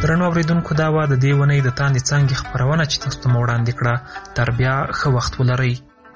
درنو اوریدونکو دا وه د دې اونۍ د تاندې څانګې خپرونه چې تاسو ته مو وړاندې کړه. تر بیا ښه وخت ولرئ.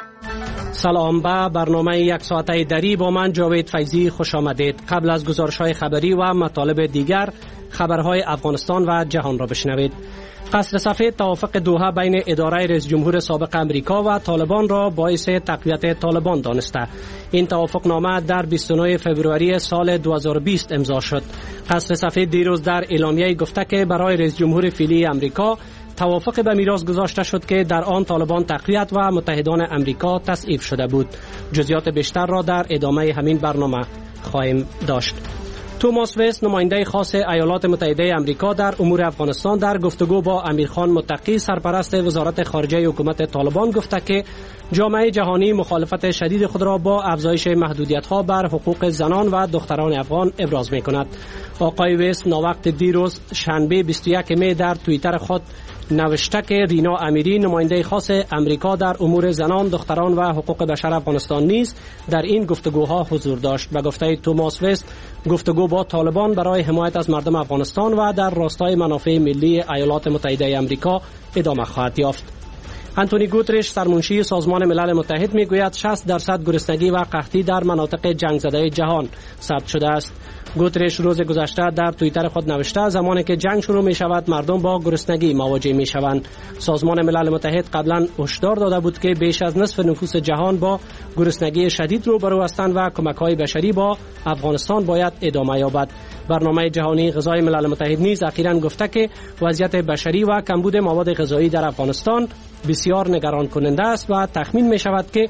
سلام به برنامه یک ساعته دری با من جاوید فیضی خوش آمدید. قبل از گزارش‌های خبری و مطالب دیگر خبرهای افغانستان و جهان را بشنوید. قصر سفید توافق دوحه بین اداره رئیس جمهور سابق امریکا و طالبان را باعث تقویت طالبان دانسته. این توافق نامه در 29 فوریه سال 2020 امضا شد. قصر سفید دیروز در اعلامیه گفته که برای رئیس جمهور فعلی امریکا توافق به میراث گذاشته شد که در آن طالبان تقویت و متحدان امریکا تصویب شده بود. جزئیات بیشتر را در ادامه همین برنامه خواهیم داشت. توماس وست نماینده خاص ایالات متحده امریکا در امور افغانستان در گفتگو با امیرخان متقی سرپرست وزارت خارجه حکومت طالبان گفته که جامعه جهانی مخالفت شدید خود را با افزایش محدودیت‌ها بر حقوق زنان و دختران افغان ابراز می‌کند. آقای وست ناوقت دیروز شنبه 21 می در توییتر خود نوشته که رینا امیری نماینده خاص امریکا در امور زنان، دختران و حقوق بشر افغانستان نیز در این گفتگوها حضور داشت. به گفته توماس وست گفتگو با طالبان برای حمایت از مردم افغانستان و در راستای منافع ملی ایالات متحده امریکا ادامه خواهد یافت. انتونی گوترش سرمنشی سازمان ملل متحد میگوید 60% گرسنگی و قحطی در مناطق جنگ زده جهان ثبت شده است. گوترش روز گذشته در توییتر خود نوشته زمانی که جنگ شروع می شود مردم با گرسنگی مواجه می شوند. سازمان ملل متحد قبلا هشدار داده بود که بیش از نصف نفوس جهان با گرسنگی شدید روبرو هستند و کمک‌های بشری با افغانستان باید ادامه یابد. برنامه جهانی غذای ملل متحد نیز اخیراً گفته که وضعیت بشری و کمبود مواد غذایی در افغانستان بسیار نگران کننده است و تخمین می شود که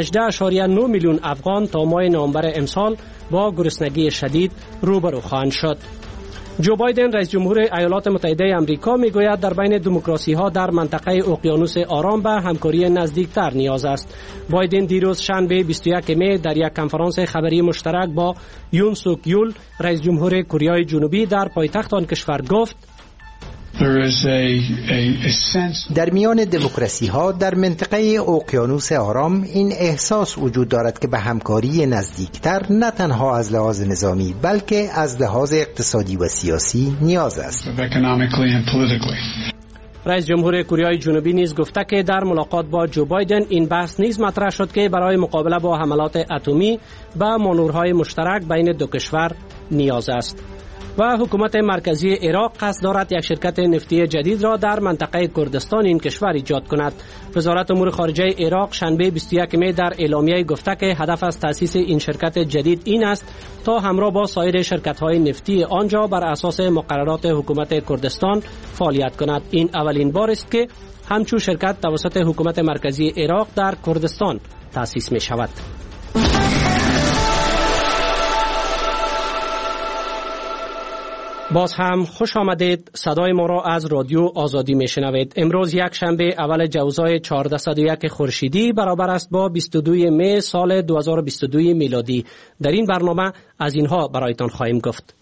18.9 میلیون افغان تا ماه نوامبر امسال با گرسنگی شدید روبرو خواهند شد. جو بایدن رئیس جمهور ایالات متحده آمریکا میگوید در بین دموکراسی ها در منطقه اقیانوس آرام به همکاری نزدیکتر نیاز است. بایدن دیروز شنبه 21 می در یک کنفرانس خبری مشترک با یون سوک یول رئیس جمهور کره جنوبی در پایتخت آن کشور گفت در میان دموکراسی ها در منطقه اقیانوس آرام این احساس وجود دارد که به همکاری نزدیکتر نه تنها از لحاظ نظامی بلکه از لحاظ اقتصادی و سیاسی نیاز است. رئیس جمهور کره جنوبی نیز گفته که در ملاقات با جو بایدن این بحث نیز مطرح شد که برای مقابله با حملات اتمی به مانورهای مشترک بین دو کشور نیاز است. و حکومت مرکزی عراق قصد دارد یک شرکت نفتی جدید را در منطقه کردستان این کشور ایجاد کند. وزارت امور خارجه عراق شنبه 21 می در اعلامیه گفته که هدف از تأسیس این شرکت جدید این است تا همراه با سایر شرکت‌های نفتی آنجا بر اساس مقررات حکومت کردستان فعالیت کند. این اولین بار است که همچون شرکت توسط حکومت مرکزی عراق در کردستان تأسیس می شود. باز هم خوش آمدید. صدای ما را از رادیو آزادی میشنوید. امروز یک شنبه اول جوزای 1401 خورشیدی برابر است با 22 می سال 2022 میلادی. در این برنامه از اینها برایتان خواهیم گفت.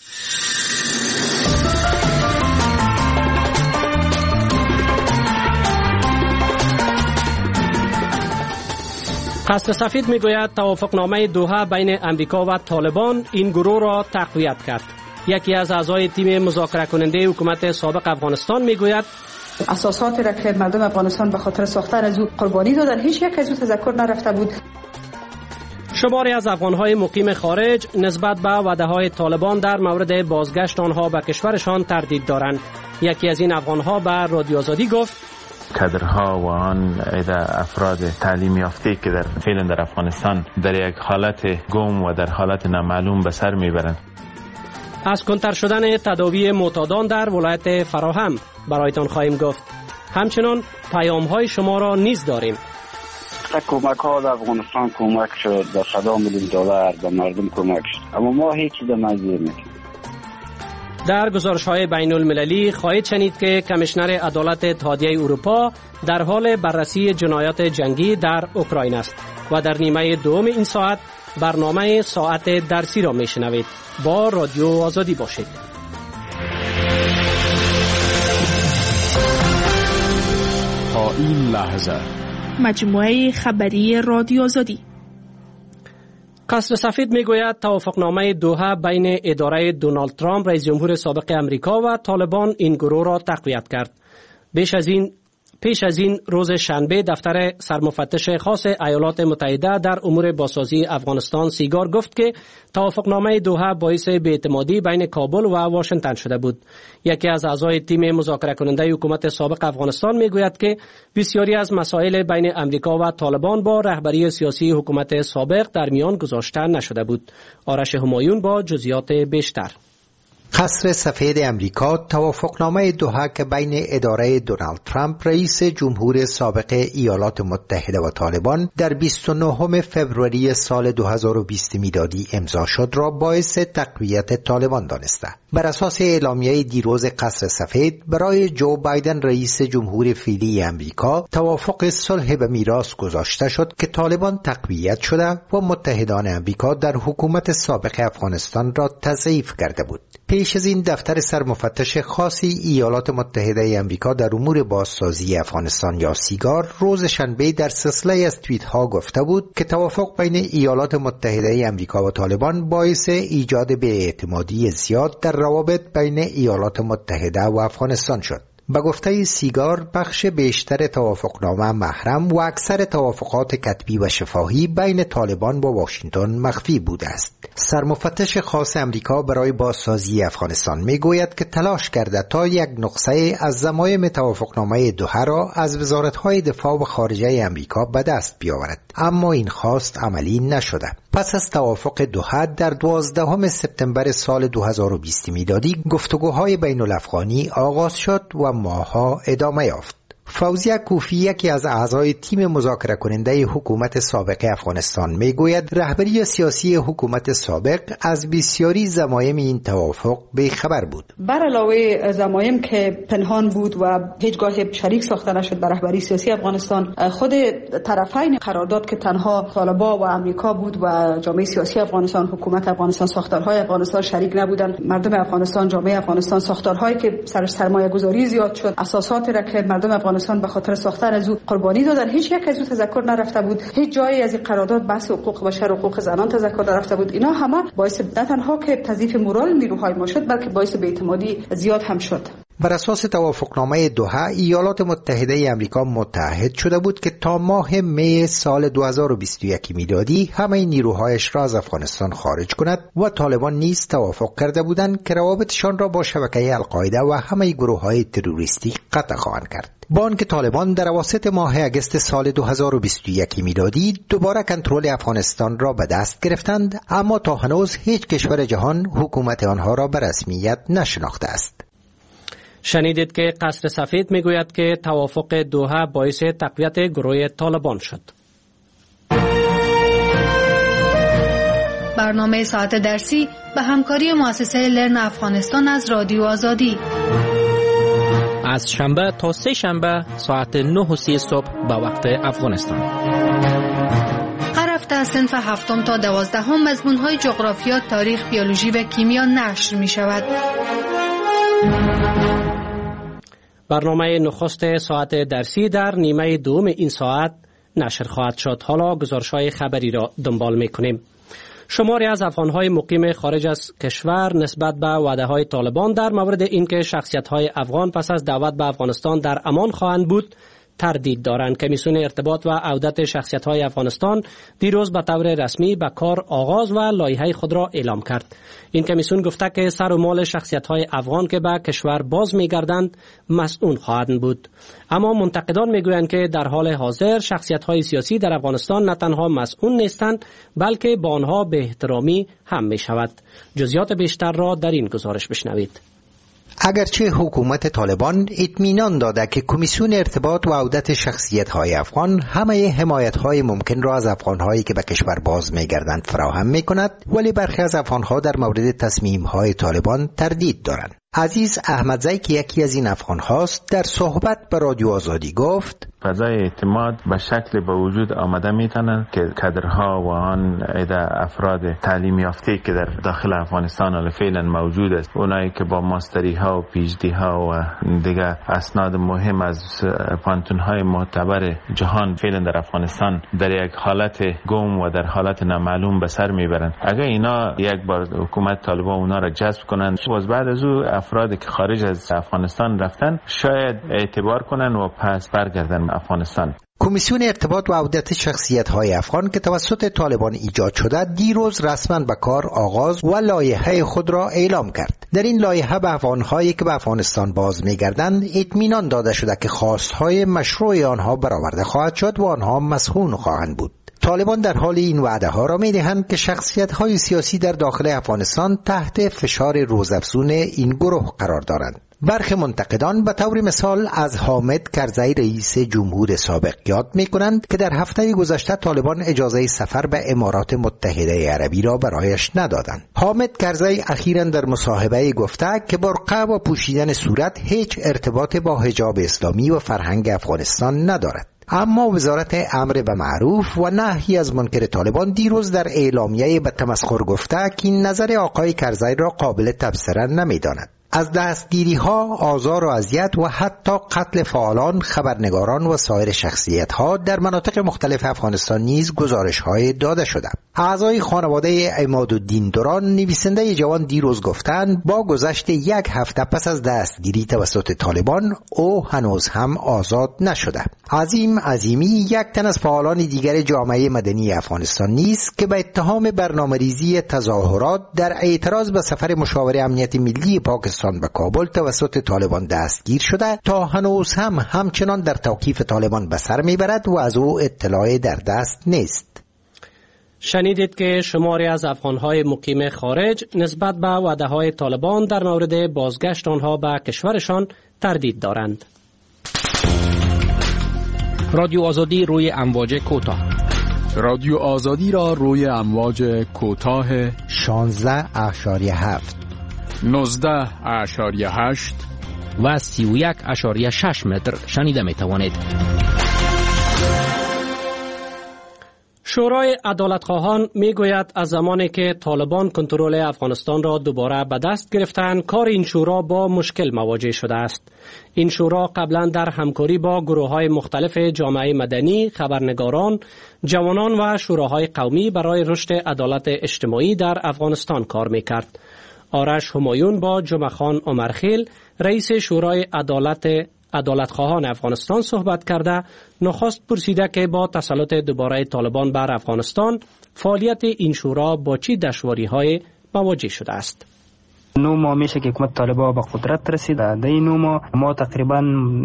قصر سفید میگوید توافقنامه دوحه بین امریکا و طالبان این گروه را تقویت کرد. یکی از اعضای تیم مذاکره کننده حکومت سابق افغانستان میگوید اساسات را که مردم افغانستان به خاطر ساختن از او قربانی دادن هیچ یک از او تذکر نرفته بود. شماری از افغانهای مقیم خارج نسبت به وعده‌های طالبان در مورد بازگشت آنها به کشورشان تردید دارند. یکی از این افغانها به رادیو آزادی گفت کادرها و آن افراد تعلیم یافته که فعلا در افغانستان در یک حالت گم و در حالت نامعلوم به سر میبرند. از کنتر شدن تداوی معتادان در ولایت فراهم برایتان خواهیم گفت. همچنان پیام‌های شما را نیز داریم. کمک ها در افغانستان کمک شد، در $100 میلیون به مردم کمک شد، اما ما هیچ چیز مزیر نکردیم. در گزارش‌های بین المللی خواهید شنید که کمیشنر عدالت اتحادیه اروپا در حال بررسی جنایات جنگی در اوکراین است و در نیمه دوم این ساعت برنامه ساعت درسی را میشنوید. با رادیو آزادی باشید. تا این لحظه مجموعه خبری رادیو آزادی. قصر سفید میگوید توافقنامه دوحه بین اداره دونالد ترامپ رئیس جمهور سابق امریکا و طالبان این گروه را تقویت کرد. پیش از این روز شنبه دفتر سرمفتش خاص ایالات متحده در امور بازسازی افغانستان سیگار گفت که توافقنامه دوحه باعث بی‌اعتمادی بین کابل و واشنگتن شده بود. یکی از اعضای تیم مذاکره کننده حکومت سابق افغانستان میگوید که بسیاری از مسائل بین امریکا و طالبان با رهبری سیاسی حکومت سابق در میان گذاشته نشده بود. آرش همایون با جزئیات بیشتر. قصر سفید امریکا توافقنامه دوحه که بین اداره دونالد ترامپ رئیس جمهور سابق ایالات متحده و طالبان در 29 فوریه سال 2020 میلادی امضا شد را باعث تقویت طالبان دانسته. بر اساس اعلامیه دیروز قصر سفید برای جو بایدن رئیس جمهور فعلی امریکا توافق صلح به میراث گذاشته شد که طالبان تقویت شده و متحدان امریکا در حکومت سابق افغانستان را تضعیف کرده بود. پیش از این دفتر سرمفتش خاصی ایالات متحده امریکا در امور بازسازی افغانستان یا سیگار روز شنبه در سلسله از توییت ها گفته بود که توافق بین ایالات متحده امریکا و طالبان باعث ایجاد بی‌اعتمادی زیاد در روابط بین ایالات متحده و افغانستان شد. به گفته سیگار بخش بیشتر توافقنامه محرم و اکثر توافقات کتبی و شفاهی بین طالبان با واشنگتن مخفی بوده است. سرمفتش خاص امریکا برای بازسازی افغانستان میگوید که تلاش کرده تا یک نسخه از ضمایم توافقنامه دوحه را از وزارت‌های دفاع و خارجه امریکا به دست بیاورد، اما این خواست عملی نشده. پس از توافق دوحه در 12 سپتامبر سال 2020 میلادی گفتگوهای بین الافغانی آغاز شد و ماه‌ها ادامه یافت. فوزیه کوفی یکی از اعضای تیم مذاکره کننده حکومت سابق افغانستان میگوید رهبری سیاسی حکومت سابق از بسیاری ضمایم این توافق بیخبر بود. بر علاوه ضمایم که پنهان بود و هیچگاه شریک ساخته نشد بر رهبری سیاسی افغانستان، خود طرفین قرارداد که تنها طالبان و امریکا بود و جامعه سیاسی افغانستان، حکومت افغانستان، ساختارهای افغانستان شریک نبودند. مردم افغانستان، جامعه افغانستان، ساختارهایی که سرمایه گذاری زیاد شد، اساسات را که مردم افغانستان به خاطر ساختن از او قربانی دادن، هیچ یک از او تذکر نرفته بود. هیچ جایی از این قرارداد بحث حقوق بشر، حقوق زنان تذکر نرفته بود. اینا همه باعث نه تنها که تضعیف مورال نیروهای ما شد، بلکه باعث بی‌اعتمادی زیاد هم شد. بر اساس توافقنامه دوحه ایالات متحده امریکا متحد شده بود که تا ماه می سال 2021 میلادی همه نیروهایش را از افغانستان خارج کند و طالبان نیز توافق کرده بودند که روابطشان را با شبکه القاعده و همه گروه‌های تروریستی قطع خواهند کرد. با آنکه طالبان در اواسط ماه اگست سال 2021 میلادی دوباره کنترل افغانستان را به دست گرفتند، اما تا هنوز هیچ کشور جهان حکومت آنها را به رسمیت نشناخته است. شنیدید که قصر سفید میگوید که توافق دوحه باعث تقویت گروه طالبان شد. برنامه ساعت درسی به همکاری مؤسسه لرن افغانستان از رادیو آزادی از شنبه تا سه شنبه ساعت 9:30 صبح به وقت افغانستان. هر هفته از صنف 7 تا 12 مضمون‌های جغرافیا، تاریخ، بیولوژی و کیمیا نشر می شود. برنامه نخست ساعت درسی در نیمه دوم این ساعت نشر خواهد شد. حالا گزارش‌های خبری را دنبال می‌کنیم. شماری از افغان‌های مقیم خارج از کشور نسبت به وعده‌های طالبان در مورد اینکه شخصیت‌های افغان پس از دعوت به افغانستان در امان خواهند بود تردید دارند. کمیسیون ارتباط و عودت شخصیت‌های افغانستان دیروز به طور رسمی به کار آغاز و لایحه خود را اعلام کرد. این کمیسیون گفته که سر و مال شخصیت‌های افغان که به کشور باز می‌گردند مسئول خواهند بود. اما منتقدان می‌گویند که در حال حاضر شخصیت‌های سیاسی در افغانستان نه تنها مسئول نیستند، بلکه با آنها به احترامی هم می‌شود. جزئیات بیشتر را در این گزارش بشنوید. اگرچه حکومت طالبان اطمینان داده که کمیسیون ارتباط و عودت شخصیت‌های افغان همه حمایت‌های ممکن را از افغان‌هایی که به کشور باز می‌گردند فراهم می‌کند، ولی برخی از افغان‌ها در مورد تصمیم‌های طالبان تردید دارند. عزیز احمدزی که یکی از این افغان‌هاست در صحبت با رادیو آزادی گفت: فضای اعتماد به شکل به وجود آمده میتونن که کادرها و آن افراد تعلیم یافته که در داخل افغانستان حال فعلا موجود است، اونایی که با ماستری ها و پی اچ دی ها و دیگه اسناد مهم از پانتون های معتبر جهان فعلا در افغانستان در یک حالت گم و در حالت نامعلوم به سر میبرند. اگر اینا یک بار حکومت طالبان اونا را جذب کنند، باز بعد از او افرادی که خارج از افغانستان رفتن شاید اعتبار کنند و پس برگردن افغانستان. کمیسیون ارتباط و عودت شخصیت‌های افغان که توسط طالبان ایجاد شده دیروز رسما به کار آغاز و لایحه خود را اعلام کرد. در این لایحه به افغان‌هایی که به افغانستان باز می‌گردند اطمینان داده شده که خواست‌های مشروع آنها برآورده خواهد شد و آنها مسئول خواهند بود. طالبان در حال این وعده ها را می دهند که شخصیت‌های سیاسی در داخل افغانستان تحت فشار روزافزون این گروه قرار دارند. برخی منتقدان به طور مثال از حامد کرزی رئیس جمهور سابق یاد می کنند که در هفته گذشته طالبان اجازه سفر به امارات متحده عربی را برایش ندادند. حامد کرزی اخیراً در مصاحبه گفته که برقع و پوشیدن صورت هیچ ارتباط با حجاب اسلامی و فرهنگ افغانستان ندارد. اما وزارت امر به معروف و نهی از منکر طالبان دیروز در اعلامیه به تمسخر گفته که این نظر آقای کرزی را قابل تبصره نمی‌داند. از دستگیری‌ها، آزار و اذیت و حتی قتل فعالان، خبرنگاران و سایر شخصیت‌ها در مناطق مختلف افغانستان نیز گزارش‌های داده شده. اعضای خانواده عمادالدین دوران نویسنده جوان دیروز گفتند با گذشت یک هفته پس از دستگیری توسط طالبان او هنوز هم آزاد نشده. عظیم عظیمی یک تن از فعالان دیگر جامعه مدنی افغانستان نیست که به اتهام برنامه‌ریزی تظاهرات در اعتراض به سفر مشاور امنیت ملی پاکستان به کابل توسط طالبان دستگیر شده تا هنوز هم همچنان در توقیف طالبان به سر میبرد و از او اطلاعی در دست نیست. شنیدید که شماری از افغان‌های مقیم خارج نسبت به وعده‌های طالبان در مورد بازگشت آنها به کشورشان تردید دارند. رادیو آزادی روی امواج کوتاه. رادیو آزادی را روی امواج کوتاه 16.7 19.8 و 31.6 متر شنیده می توانید. شورای عدالتخواهان می گوید از زمانی که طالبان کنترل افغانستان را دوباره به دست گرفتند کار این شورا با مشکل مواجه شده است. این شورا قبلا در همکاری با گروه‌های مختلف جامعه مدنی، خبرنگاران، جوانان و شوراهای قومی برای رشد عدالت اجتماعی در افغانستان کار می کرد. آرش همایون با جمعه خان عمرخیل رئیس شورای عدالتخواهان افغانستان صحبت کرده نخست پرسیده که با تسلط دوباره طالبان بر افغانستان فعالیت این شورا با چه دشواری‌های مواجه شده است. 9 ماه میشه که حکومت طالبان به قدرت رسید. در این 9 ماه ما تقریبا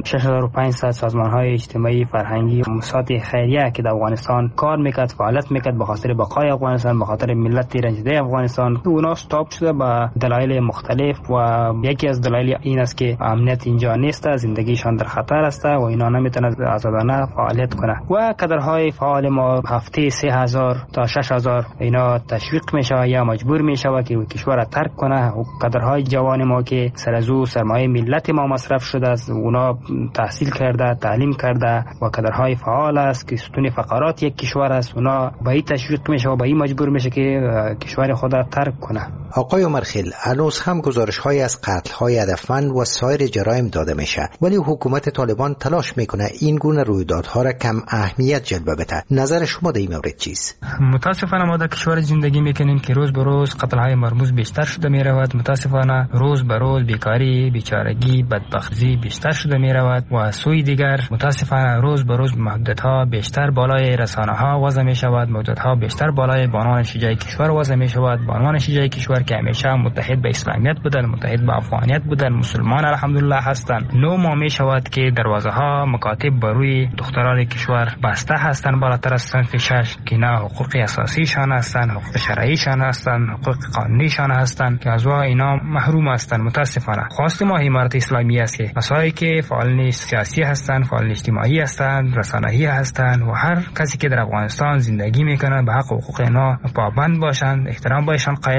6500 سازمان‌های اجتماعی، فرهنگی و مؤسسات خیریه که در افغانستان کار میکرد، فعالیت میکرد به خاطر بقای افغانستان، به خاطر ملت رنجیده افغانستان، اونا استاپ شده به دلایل مختلف و یکی از دلایل این است که امنیت اینجا نیست، زندگیشان در خطر است و اینا نمیتونن آزادانه فعالیت کنه. و کادرهای فعال ما هفته 3000 تا 6000 اینا تشویق میشه یا مجبور میشه که کشور را ترک کنه. کادرهای جوان ما که سر از او سرمایه ملت ما مصرف شده است، اونا تحصیل کرده، تعلیم کرده و کادرهای فعال است که ستون فقرات یک کشور است، اونا به این تشویق میشه و به این مجبور میشه که کشور خود را ترک کنه. آقای عمرخیل، هنوز هم گزارش‌های از قتل‌های هدفمند و سایر جرایم داده میشه، ولی حکومت طالبان تلاش میکنه این گونه رویدادها را کم اهمیت جلوه بده. نظر شما در این مورد چیست؟ متاسفانه ما در کشور زندگی میکنیم که روز به روز قتل‌های مرموز بیشتر شده میرود. متاسفانه روز به روز بیکاری، بیچارگی، بدبختی بیشتر شده میرود و از سوی دیگر متاسفانه روز به روز محدودیت‌ها بیشتر بالای رسانه‌ها وضع میشود، محدودیت‌ها بیشتر بالای بانوان شجاع کشور وضع میشود. بانوان شجاع کشور که همیشه متحد به اسلامیت بودن، متحد به افغانیت بودن، مسلمان الحمدلله هستند، 9 ماه می شود که دروازه‌ها مکاتب بر روی دختران کشور بسته هستند بالاتر از صنف 6 که نه حقوق اساسیشان هستند، حقوق شرعیشان هستند، حقوق قانونیشان هستند که از اینا محروم هستند. متاسفانه خواست ما امارت اسلامی است که کسایی که فعال سیاسی هستند، فعال اجتماعی هستند، رسانه‌ای هستند و هر کسی که در افغانستان زندگی میکنه به حق حقوق اینا پابند باشند، احترام بهشان قائل باشند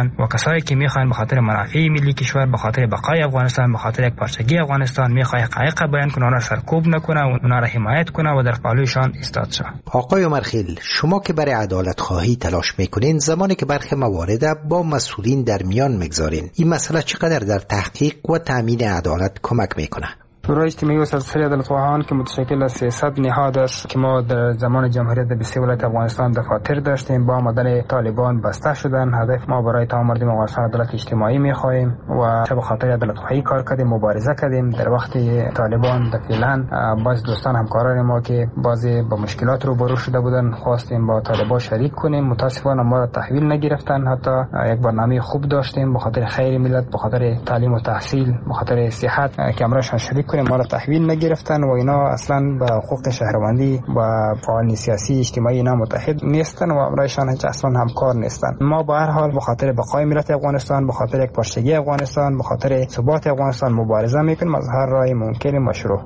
افغانستان و کسایی که میخوان به خاطر منافع ملی کشور، به خاطر بقای افغانستان، به خاطر یک پارچگی افغانستان میخواد حقایق بیان کنه، اونا سرکوب نکنه و اونا را حمایت کنه و در پهلویشان ایستاد شه. آقای عمرخیل، شما که برای عدالت خواهی تلاش میکنین، زمانی که برخی موارد با مسئولین در میان میگذارین، این مسئله چقدر در تحقیق و تامین عدالت کمک میکنه؟ شورای اجتماعی و سلسله عدالت‌خواهان که متشکل از 300 نهاد است که ما در زمان جمهوریت 20 ولایت افغانستان دفاتر داشتیم، با آمدن طالبان بسته شدن. هدف ما برای تمام مردم افغانستان عدالت اجتماعی می‌خواهیم و چه به خاطر عدالت‌خواهی کار کردیم، مبارزه کردیم. در وقت طالبان فعلا باز دوستان همکاران ما که بعضی با مشکلات روبرو شده بودن خواستیم با طالبان شریک کنیم. متاسفانه ما را تحویل نگرفتن. حتی یک برنامه خوب داشتیم به خاطر خیر ملت، به خاطر تعلیم و تحصیل، به خاطر صحت که امرشان شریک ما را تحویل نگرفتن و اینا اصلا به حقوق شهروندی و فعالین سیاسی اجتماعی اینا متحد نیستن و امرایشان هیچ اصلا همکار نیستن. ما به هر حال به خاطر بقای ملت افغانستان، به خاطر یک پارچگی افغانستان، به خاطر ثبات افغانستان مبارزه میکنیم از هر راه ممکن مشروع.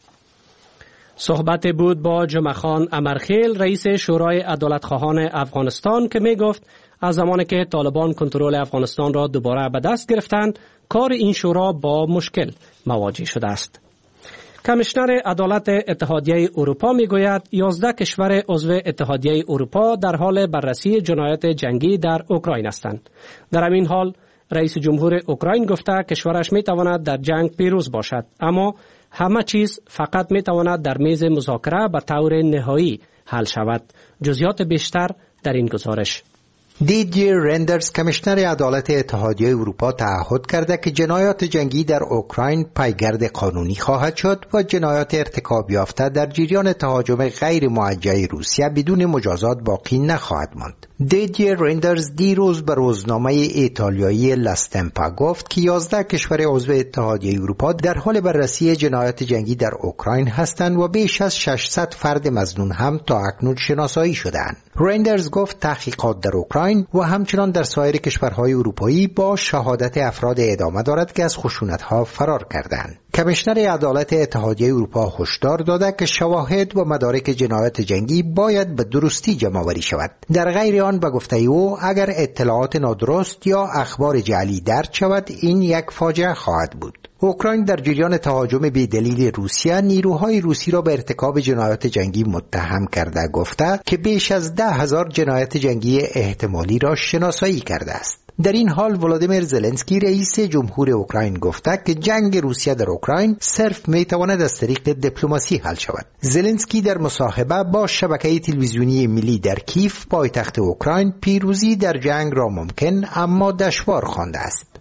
صحبت بود با جمعه خان امرخیل، رئیس شورای عدالتخواهان افغانستان، که می گفت از زمانی که طالبان کنترل افغانستان را دوباره به دست گرفتند، کار این شورا با مشکل مواجه شده است. کمیشنر عدالت اتحادیه اروپا میگوید 11 کشور عضو اتحادیه اروپا در حال بررسی جنایات جنگی در اوکراین هستند. در همین حال رئیس جمهور اوکراین گفته کشورش میتواند در جنگ پیروز باشد، اما همه چیز فقط میتواند در میز مذاکره به طور نهایی حل شود. جزئیات بیشتر در این گزارش. دیدیر رندرز، کمیشنر عدالت اتحادیه اروپا، تعهد کرده که جنایات جنگی در اوکراین پایگرد قانونی خواهد شد و جنایات ارتکاب یافته در جریان تهاجم غیر موجه روسیه بدون مجازات باقی نخواهد ماند. دیدیر رندرز دیروز به روزنامه ایتالیایی لاستمپا گفت که 11 کشور عضو اتحادیه اروپا در حال بررسی جنایات جنگی در اوکراین هستند و بیش از 600 فرد مظنون هم تا اکنون شناسایی شدند. رندرز گفت تحقیقات در اوکراین و همچنان در سایر کشورهای اروپایی با شهادت افراد ادامه دارد که از خشونت‌ها فرار کردند. کمیشنر عدالت اتحادیه اروپا هشدار داده که شواهد و مدارک جنایات جنگی باید به درستی جمع‌آوری شود. در غیر آن به گفته او اگر اطلاعات نادرست یا اخبار جعلی درج شود این یک فاجعه خواهد بود. اوکراین در جریان تهاجم بی‌دلیل روسیه نیروهای روسی را به ارتکاب جنایات جنگی متهم کرده گفته که بیش از 10,000 جنایت جنگی احتمالی را شناسایی کرده است. در این حال ولادیمیر زلنسکی رئیس جمهور اوکراین گفته که جنگ روسیه در اوکراین صرف میتواند از طریق دیپلماسی حل شود. زلنسکی در مصاحبه با شبکه تلویزیونی ملی در کیف پایتخت اوکراین پیروزی در جنگ را ممکن اما دشوار خوانده است.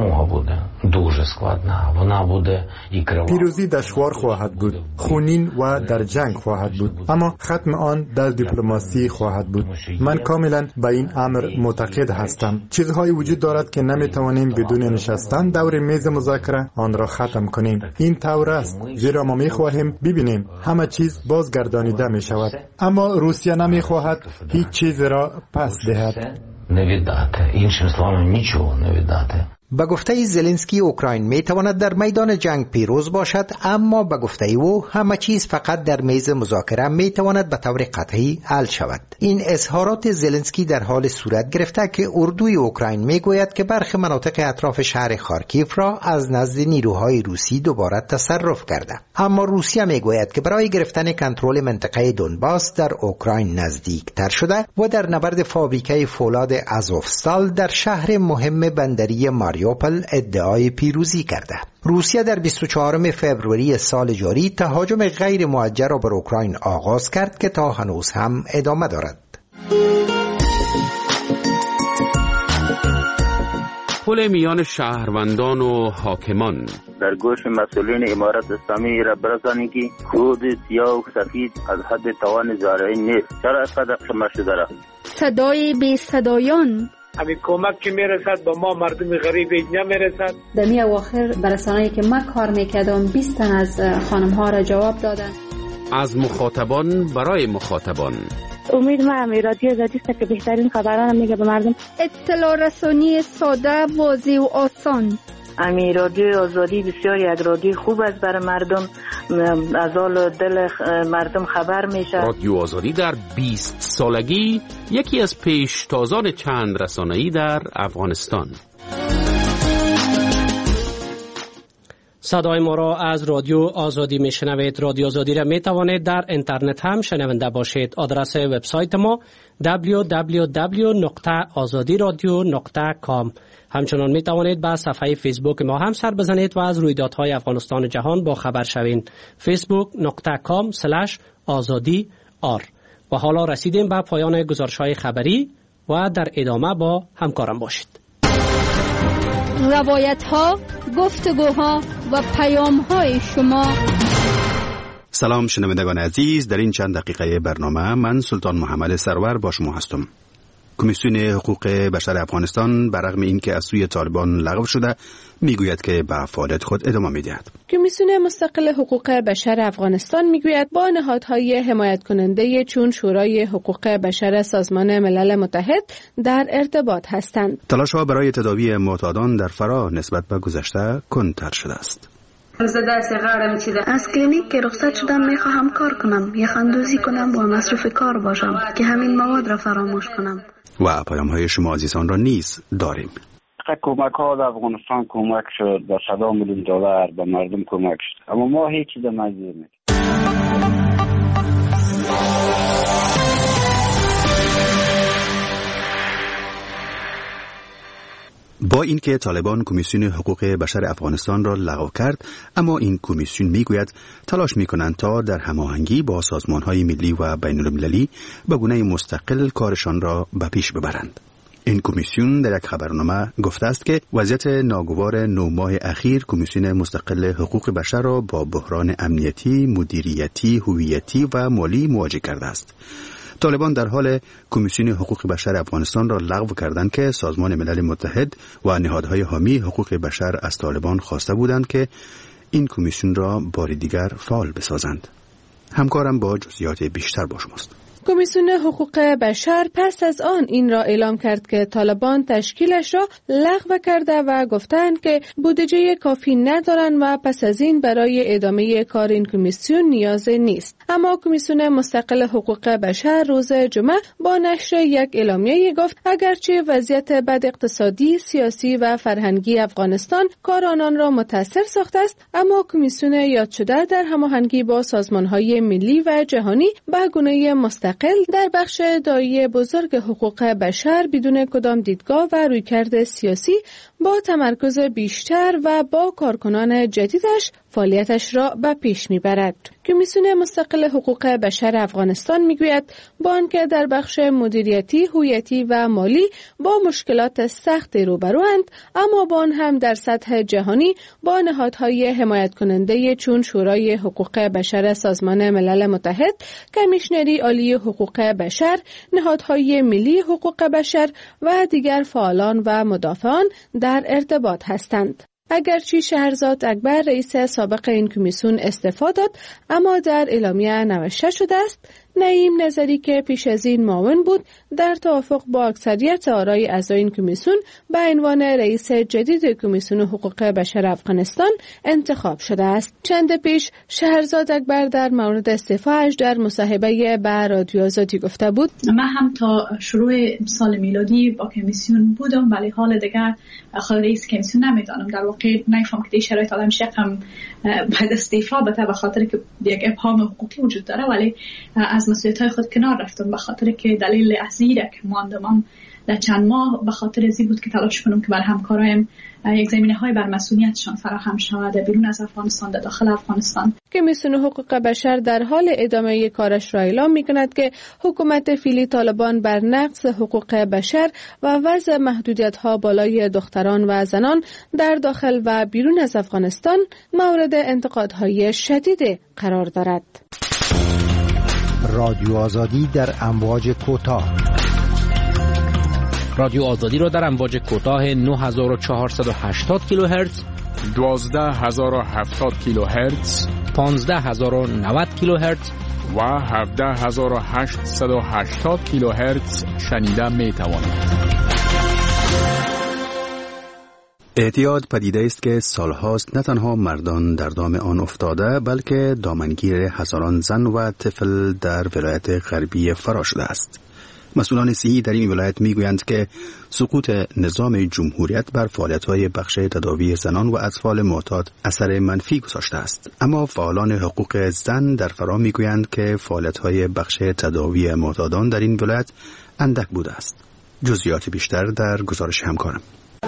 پیروزی دشوار خواهد بود، خونین و در جنگ خواهد بود، اما ختم آن در دیپلماسی خواهد بود. من کاملا به این امر معتقد هستم. چیزهایی وجود دارد که نمیتوانیم بدون نشستن دور میز مذاکره آن را ختم کنیم. این طور است، زیرا ما میخواهیم ببینیم همه چیز بازگردانیده می شود، اما روسیه نمیخواهد هیچ چیز را پس دهد. іншими словами нічого не віддати. به گفته زلنسکی اوکراین می تواند در میدان جنگ پیروز باشد، اما به گفته او همه چیز فقط در میز مذاکره می تواند به طور قطعی حل شود. این اظهارات زلنسکی در حال صورت گرفته که اردوی اوکراین می گوید که برخی مناطق اطراف شهر خارکیف را از نزد نیروهای روسی دوباره تصرف کرده، اما روسیه می گوید که برای گرفتن کنترل منطقه دونباس در اوکراین نزدیک تر شده و در نبرد فابریکه فولاد ازوفستال در شهر مهم بندری ماریوپل ادعای پیروزی کرده. روسیه در 24 فوریه سال جاری تهاجم غیر موجه را بر اوکراین آغاز کرد که تا هنوز هم ادامه دارد. پل میان شهروندان و حاکمان در گوش مسئولین امارت اسلامی را برسانید که خود سیاه و سفید از حد توان زارعین نیست. چرا اینقدر شمار شده را؟ صدای بی صدایان، همین کمک که میرسد با ما مردم غریب نمیرسد. در می اواخر برسانه‌ای که من کار میکردم 20 تن از خانم ها را جواب دادن. از مخاطبان برای مخاطبان. امید ما رادیو زدیسته که بهترین خبران میگه به مردم. اطلاع رسانی ساده، واضح و آسان. امی رادیو آزادی بسیار یک رادیو خوب است برای مردم، از حال دل مردم خبر میشه. رادیو آزادی در 20 سالگی یکی از پیشتازان چند رسانه‌ای در افغانستان. صدای ما را از رادیو آزادی میشنوید. رادیو آزادی را می توانید در اینترنت هم شنونده باشید. آدرس وبسایت ما www.azadiradio.com. همچنان می توانید به صفحه فیسبوک ما هم سر بزنید و از رویدادهای افغانستان و جهان با خبر شوید. facebook.com/azadi.r. و حالا رسیدیم به پایان گزارش‌های خبری و در ادامه با همکارم باشید. روایت‌ها، گفتگوها و پیام‌های شما. سلام شنوندگان عزیز، در این چند دقیقه برنامه من سلطان محمد سرور با شما هستم. کمیسیون حقوق بشر افغانستان برغم اینکه از سوی طالبان لغو شده میگوید که به فعالیت خود ادامه میدهد. کمیسیون مستقل حقوق بشر افغانستان میگوید با نهادهای حمایت کننده چون شورای حقوق بشر سازمان ملل متحد در ارتباط هستند. تلاش‌ها برای تداوی معتادان در فرا نسبت به گذشته کندتر شده است. از کلینیک که رخصت شدم میخواهم کار کنم، یخندوزی کنم و مصروف کار باشم که همین مواد را فراموش کنم. و پیام‌های شما عزیزان را نیز داریم. کمک ها در افغانستان کمک شد، با $100 میلیون به مردم کمک شد، اما ما هیچ چیز نگیریم. با اینکه طالبان کمیسیون حقوق بشر افغانستان را لغو کرد، اما این کمیسیون میگوید تلاش میکنند تا در هماهنگی با سازمانهای ملی و بین المللی به گونه مستقل کارشان را به پیش ببرند. این کمیسیون در یک خبرنامه گفته است که وضعیت ناگوار 9 ماه اخیر کمیسیون مستقل حقوق بشر را با بحران امنیتی، مدیریتی، هویتی و مالی مواجه کرده است. طالبان در حال کمیسیون حقوق بشر افغانستان را لغو کردند که سازمان ملل متحد و نهادهای حامی حقوق بشر از طالبان خواسته بودند که این کمیسیون را بار دیگر فعال بسازند. همکارم با جزئیات بیشتر با شماست. کمیسیون حقوق بشر پس از آن این را اعلام کرد که طالبان تشکیلش را لغو کرده و گفتند که بودجه کافی ندارند و پس از این برای ادامه کار این کمیسیون نیاز نیست. اما کمیسیون مستقل حقوق بشر روز جمعه با نشر یک اعلامیه گفت اگرچه وضعیت بد اقتصادی، سیاسی و فرهنگی افغانستان کار آنان را متاثر ساخته است، اما کمیسیون یاد شده در هماهنگی با سازمان‌های ملی و جهانی به گونه مستقل در بخش دایی بزرگ حقوق بشر بدون کدام دیدگاه و رویکرد سیاسی با تمرکز بیشتر و با کارکنان جدیدش فعالیتش را به پیش میبرد. کمیسیون مستقل حقوق بشر افغانستان میگوید با آنکه در بخش مدیریتی، هویتی و مالی با مشکلات سخت روبروند، اما با آن هم در سطح جهانی با نهادهای حمایت کننده چون شورای حقوق بشر سازمان ملل متحد، کمیشنری عالی حقوق بشر، نهادهای ملی حقوق بشر و دیگر فعالان و مدافعان در ارتباط هستند. اگرچه شهرزاد اکبر رئیس سابق این کمیسیون استعفا داد، اما در اعلامیه نوشته شده است نعیم نظری که پیش از این معاون بود در توافق با اکثریت آرای اعضای این کمیسیون به عنوان رئیس جدید کمیسیون حقوق بشر افغانستان انتخاب شده است. چند پیش شهرزاد اکبر در مورد استعفاش در مصاحبه با رادیو آزادی گفته بود من هم تا شروع سال میلادی با کمیسیون بودم، ولی حال دیگر خود رئیس کمیسیون نمیدانم. در واقع نمیفهم که شرایط عالم شقم بعد استعفا به خاطر که یک ابهام حقوقی وجود داره، ولی از مسئولیت‌های خود کنار رفتم به خاطر که دلیل اصلی که ماندم در چند ماه به خاطر ازی بود که تلاش کنم که بر همکارایم یک زمینه‌های بر مسئولیتشان فراهم شود بیرون از افغانستان در داخل افغانستان. کمیسیون حقوق بشر در حال ادامه کارش را اعلام می‌کند که حکومت فعلی طالبان بر نقض حقوق بشر و وضع محدودیت‌ها بالای دختران و زنان در داخل و بیرون از افغانستان مورد انتقادهای شدید قرار دارد. رادیو آزادی در امواج کوتاه. رادیو آزادی را در امواج کوتاه 9480 کیلوهرتز، 12070 کیلوهرتز، 15090 کیلوهرتز و 17880 کیلوهرتز شنیده می توانید. اعتیاد پدیده است که سالهاست نه تنها مردان در دام آن افتاده بلکه دامنگیر هزاران زن و طفل در ولایت غربی فرا شده است. مسئولان صحی در این ولایت میگویند که سقوط نظام جمهوریت بر فعالیت‌های بخش تداوی زنان و اطفال معتاد اثر منفی گذاشته است. اما فعالان حقوق زن در فرا میگویند که فعالیت‌های بخش تداوی معتادان در این ولایت اندک بوده است. جزئیات بیشتر در گزارش همکارم.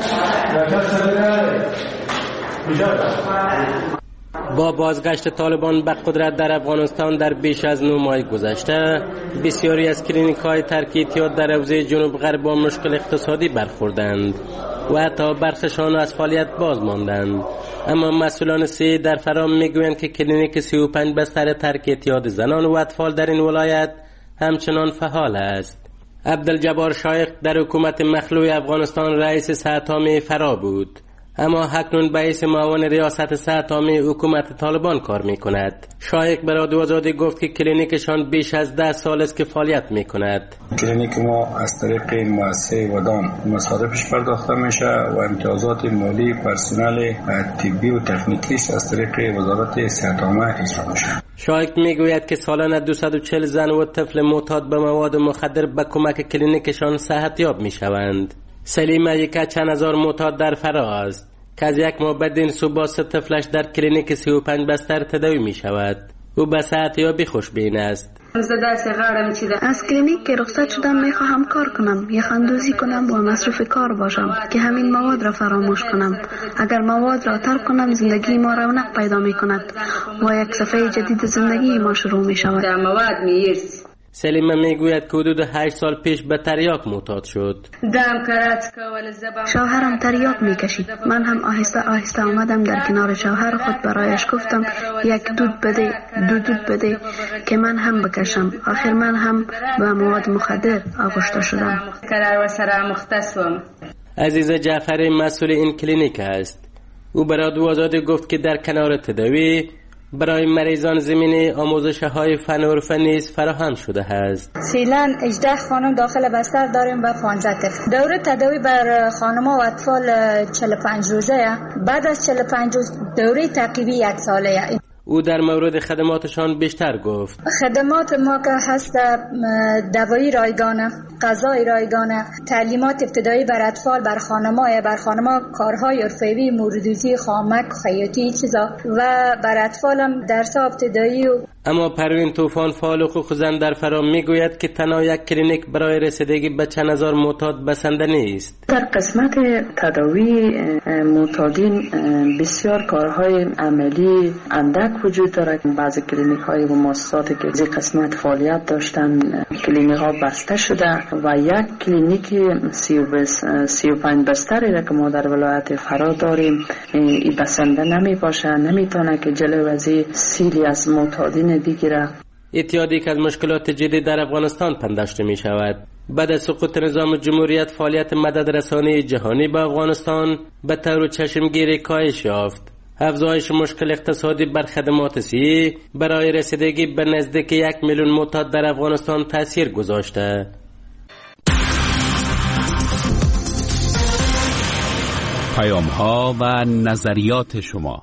با بازگشت طالبان به قدرت در افغانستان در بیش از 9 ماه گذشته، بسیاری از کلینیک‌های ترک اعتیاد در حوزه جنوب غرب با مشکل اقتصادی برخوردند و حتی برخشان از فعالیت باز ماندند. اما مسئولان صحی در فرام میگویند که کلینیک 35 بستر ترک اعتیاد زنان و اطفال در این ولایت همچنان فعال است. عبدالجبار شایخ در حکومت مخلوع افغانستان رئیس صحت عامه فرا بود، اما اکنون به حیث معاون ریاست صحت عامه حکومت طالبان کار میکند. شایخ به رادیو آزادی گفت که کلینیکشان بیش از 10 سال است که فعالیت میکند. کلینیک ما از طریق مؤسسه ودان مصارفش پرداخته میشه و امتیازات مالی پرسنل طبی و تکنیکی از طریق وزارت صحت عامه اجرا میشه. شایخ میگوید که سالانه 240 زن و طفل معتاد به مواد مخدر به کمک کلینیکشان صحتیاب میشوند. سلیمه یک چند هزار معتاد در فرا است که از یک ماه بعد این صبح 3 طفلش در کلینیک 35 بستر تداوی می شود. او به صحتیابی خوشبین است. از کلینیک که رخصت شدم میخواهم کار کنم، یخندوزی کنم و مصروف کار باشم که همین مواد را فراموش کنم. اگر مواد را ترک کنم زندگی ما رونق پیدا می کند و یک صفحه جدید زندگی ما شروع می شود. سلیمه میگوید که حدود 8 سال پیش به تریاک معتاد شد. شوهرم تریاک میکشید. من هم آهسته آهسته آمدم در کنار شوهر خود برایش گفتم یک دود بده که من هم بکشم. آخر من هم به مواد مخدر آغشته شدم. عزیز جعفری مسئول این کلینیک است. او به رادیو آزادی گفت که در کنار تداوی برای مریضان زمینه آموزش‌های فن و حرفه نیز فراهم شده است. فعلا 18 خانم داخل بستر داریم و 15 طفل. دوره تداوی بر خانم‌ها و اطفال 45 روزه. بعد از 45 روز دوره تعقیبی 1 ساله. او در مورد خدماتشان بیشتر گفت. خدمات ما که هست دوایی رایگانه، غذای رایگانه، تعلیمات ابتدایی بر اطفال، بر خانم‌ها کارهای حرفه‌ای، موردوزی، خامک، خیاطی چیزا و بر اطفال هم درس ابتدایی. اما پروین طوفان فعال حقوق زن در فرام میگوید که تنها یک کلینیک برای رسیدگی به چند هزار معتاد بسنده نیست. در قسمت تداوی معتادین بسیار کارهای عملی اندک وجود دارد. بعضی کلینیک های و مؤسساتی که از قسمت فعالیت داشتن کلینیک ها بسته شده و یک کلینیک 35 بستری را که ما در ولایت فرا داریم ای بسنده نمی باشه، نمیتونه که جلوی از سیلی از معتادین بگیره. اعتیادی که از مشکلات جدی در افغانستان پنداشته می شود. بعد از سقوط نظام جمهوریت فعالیت مدد رسانی جهانی به افغانستان به طور چشمگیری کاهش یافت. افزایش مشکل اقتصادی بر خدمات صحی برای رسیدگی به نزدیک 1 میلیون معتاد در افغانستان تاثیر گذاشته. پیام‌ها و نظریات شما.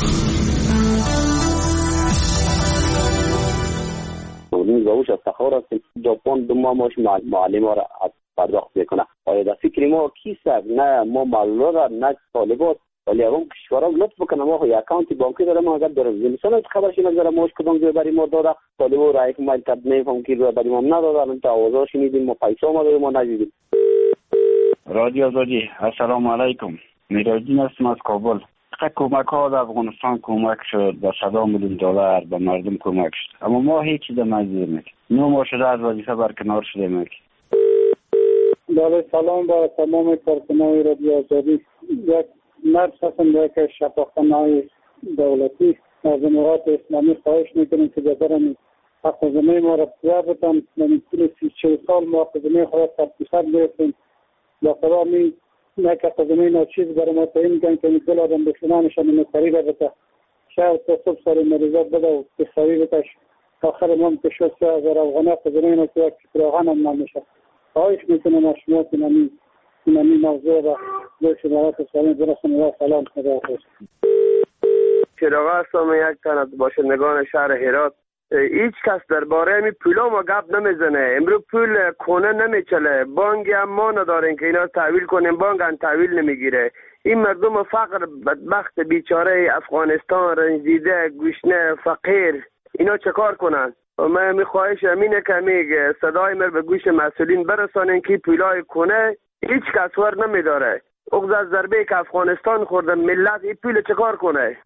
روش افتخار است ژاپن 2 ماه ماش معلم ها را پرداخت میکنه. آیا در فکر ما کیست؟ نه ما معلومه را نه طالبات، ولی اون کشورها لطف بکنه ما یه اکانت بانکی دارم اگر دارم مثلا خبرش نمیذاره ماش کدوم جای برای ما داده طالبو را یک مایل کد نمیفهم کی رو برای ما ندادن تا آوازا شنیدیم ما پیسا ما ما ندیدیم. رادیو آزادی السلام علیکم. میراجین هستم از کابل. کمک ها در افغانستان کمک شد به 100 میلیون دلار به مردم کمک شد، اما ما هیچ چیز نمی‌دونیم. 9 ماه شده از وظیفه برکنار شدیم. بله سلام به تمام کارکنان رادیو آزادی. یک مرد هستم که شفاخانه‌های دولتی از امارات اسلامی خواهش میکنیم که بذارن حق زمین ما را بسیار بتن. من طول 30 سال ما حق زمین خواهد تبدیل بیفتیم با قوامی نه که حق زمین ها چیز برای ما تعیین کن که میکل آدم بکنانشان مستری را بتا شهر تا صبح سال مریضات بده و بستری بتاش آخر ما که شد 3000 افغانه حق زمین ها که یک فراغان هم نمیشه. خواهش میکنم از شما که نمی این موضوع را به شمارات سالین برسونم و سلام خدا حافظ. چراغ هستم، یک تن از باشندگان شهر هرات. هیچ کس درباره می پولا ما گپ نمیزنه. امروز پول کونه نمیچله، بانک هم ما نداریم که اینا تحویل کنیم، بانک هم تحویل نمیگیره. این مردم فقر بدبخت بیچاره افغانستان رنجیده گوشنه فقیر اینا چه کار کنن؟ من میخواهش امینه که صدای من به گوش مسئولین برسانین که پولای کنه هیچ کس ور نمیداره. اغز از ضربه که افغانستان خورده ملت این پول چه کار کنه؟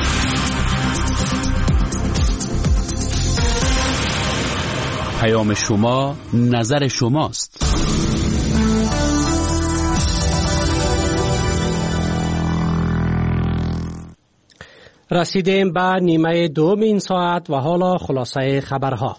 پیام شما نظر شماست. رسیدیم به نیمه دوم این ساعت و حالا خلاصه خبرها.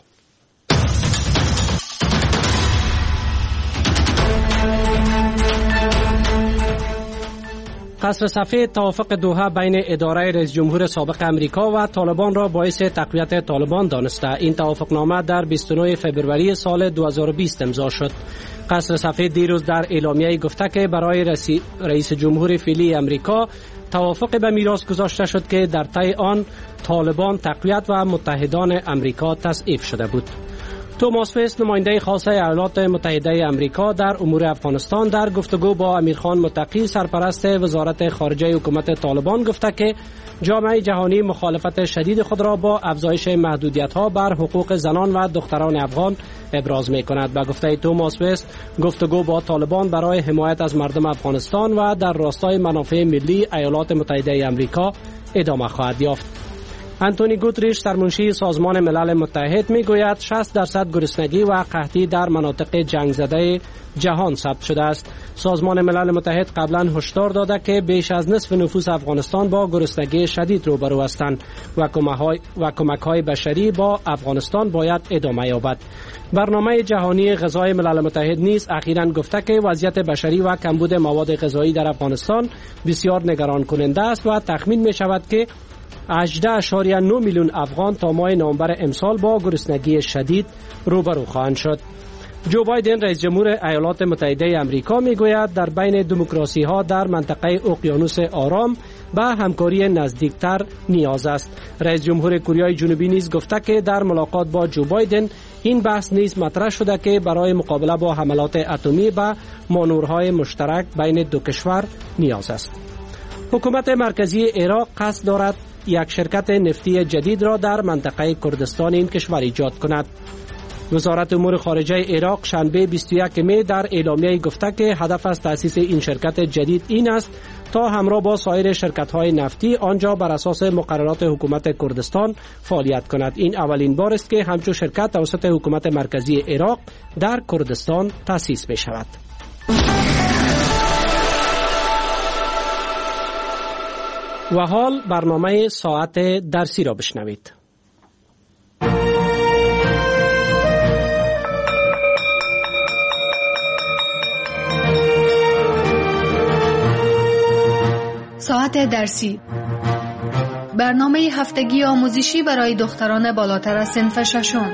قصر سفید توافق دوحه بین اداره رئیس جمهور سابق امریکا و طالبان را باعث تقویت طالبان دانسته. این توافقنامه در 29 فبروری سال 2020 امضا شد. قصر سفید دیروز در اعلامیه گفته که برای رئیس جمهور فعلی امریکا توافق به میراث گذاشته شد که در طی آن طالبان تقویت و متحدان امریکا تصویب شده بود. توماس وست نماینده خاص ایالات متحده امریکا در امور افغانستان در گفتگو با امیرخان متقی سرپرست وزارت خارجه حکومت طالبان گفته که جامعه جهانی مخالفت شدید خود را با افزایش محدودیت‌ها بر حقوق زنان و دختران افغان ابراز می‌کند. به گفته توماس وست گفتگو با طالبان برای حمایت از مردم افغانستان و در راستای منافع ملی ایالات متحده امریکا ادامه خواهد یافت. انتونی گوتریش سرمنشی سازمان ملل متحد میگوید 60% گرسنگی و قحطی در مناطق جنگ زده جهان ثبت شده است. سازمان ملل متحد قبلا هشدار داده که بیش از نصف نفوس افغانستان با گرسنگی شدید روبرو هستند و کمک‌های بشری با افغانستان باید ادامه یابد. برنامه جهانی غذای ملل متحد نیز اخیراً گفته که وضعیت بشری و کمبود مواد غذایی در افغانستان بسیار نگران کننده است و تخمین می شود که 18.9 میلیون افغان تا ماه نوامبر امسال با گرسنگی شدید روبرو خواهند شد. جو بایدن رئیس جمهور ایالات متحده امریکا میگوید در بین دموکراسی ها در منطقه اقیانوس آرام به همکاری نزدیکتر نیاز است. رئیس جمهور کره جنوبی نیز گفته که در ملاقات با جو بایدن این بحث نیز مطرح شده که برای مقابله با حملات اتمی به مانورهای مشترک بین دو کشور نیاز است. حکومت مرکزی عراق قصد دارد یک شرکت نفتی جدید را در منطقه کردستان این کشور ایجاد کند. وزارت امور خارجه عراق شنبه 21 می در اعلامیه گفته که هدف از تأسیس این شرکت جدید این است تا همراه با سایر شرکت‌های نفتی آنجا بر اساس مقررات حکومت کردستان فعالیت کند. این اولین بار است که همچون شرکت توسط حکومت مرکزی عراق در کردستان تأسیس می شود. و حال برنامه ساعت درسی را بشنوید. ساعت درسی، برنامه هفتگی آموزشی برای دختران بالاتر از صنف ششم.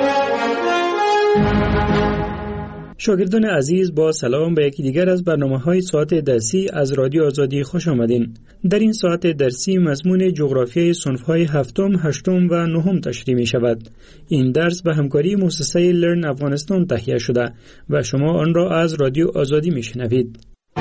شاگردان عزیز با سلام به یکی دیگر از برنامه‌های ساعت درسی از رادیو آزادی خوش آمدین. در این ساعت درسی مضمون جغرافیای صنف‌های هفتم، هشتم و نهم تشریح می شود. این درس به همکاری مؤسسه لرن افغانستان تهیه شده و شما آن را از رادیو آزادی می شنوید.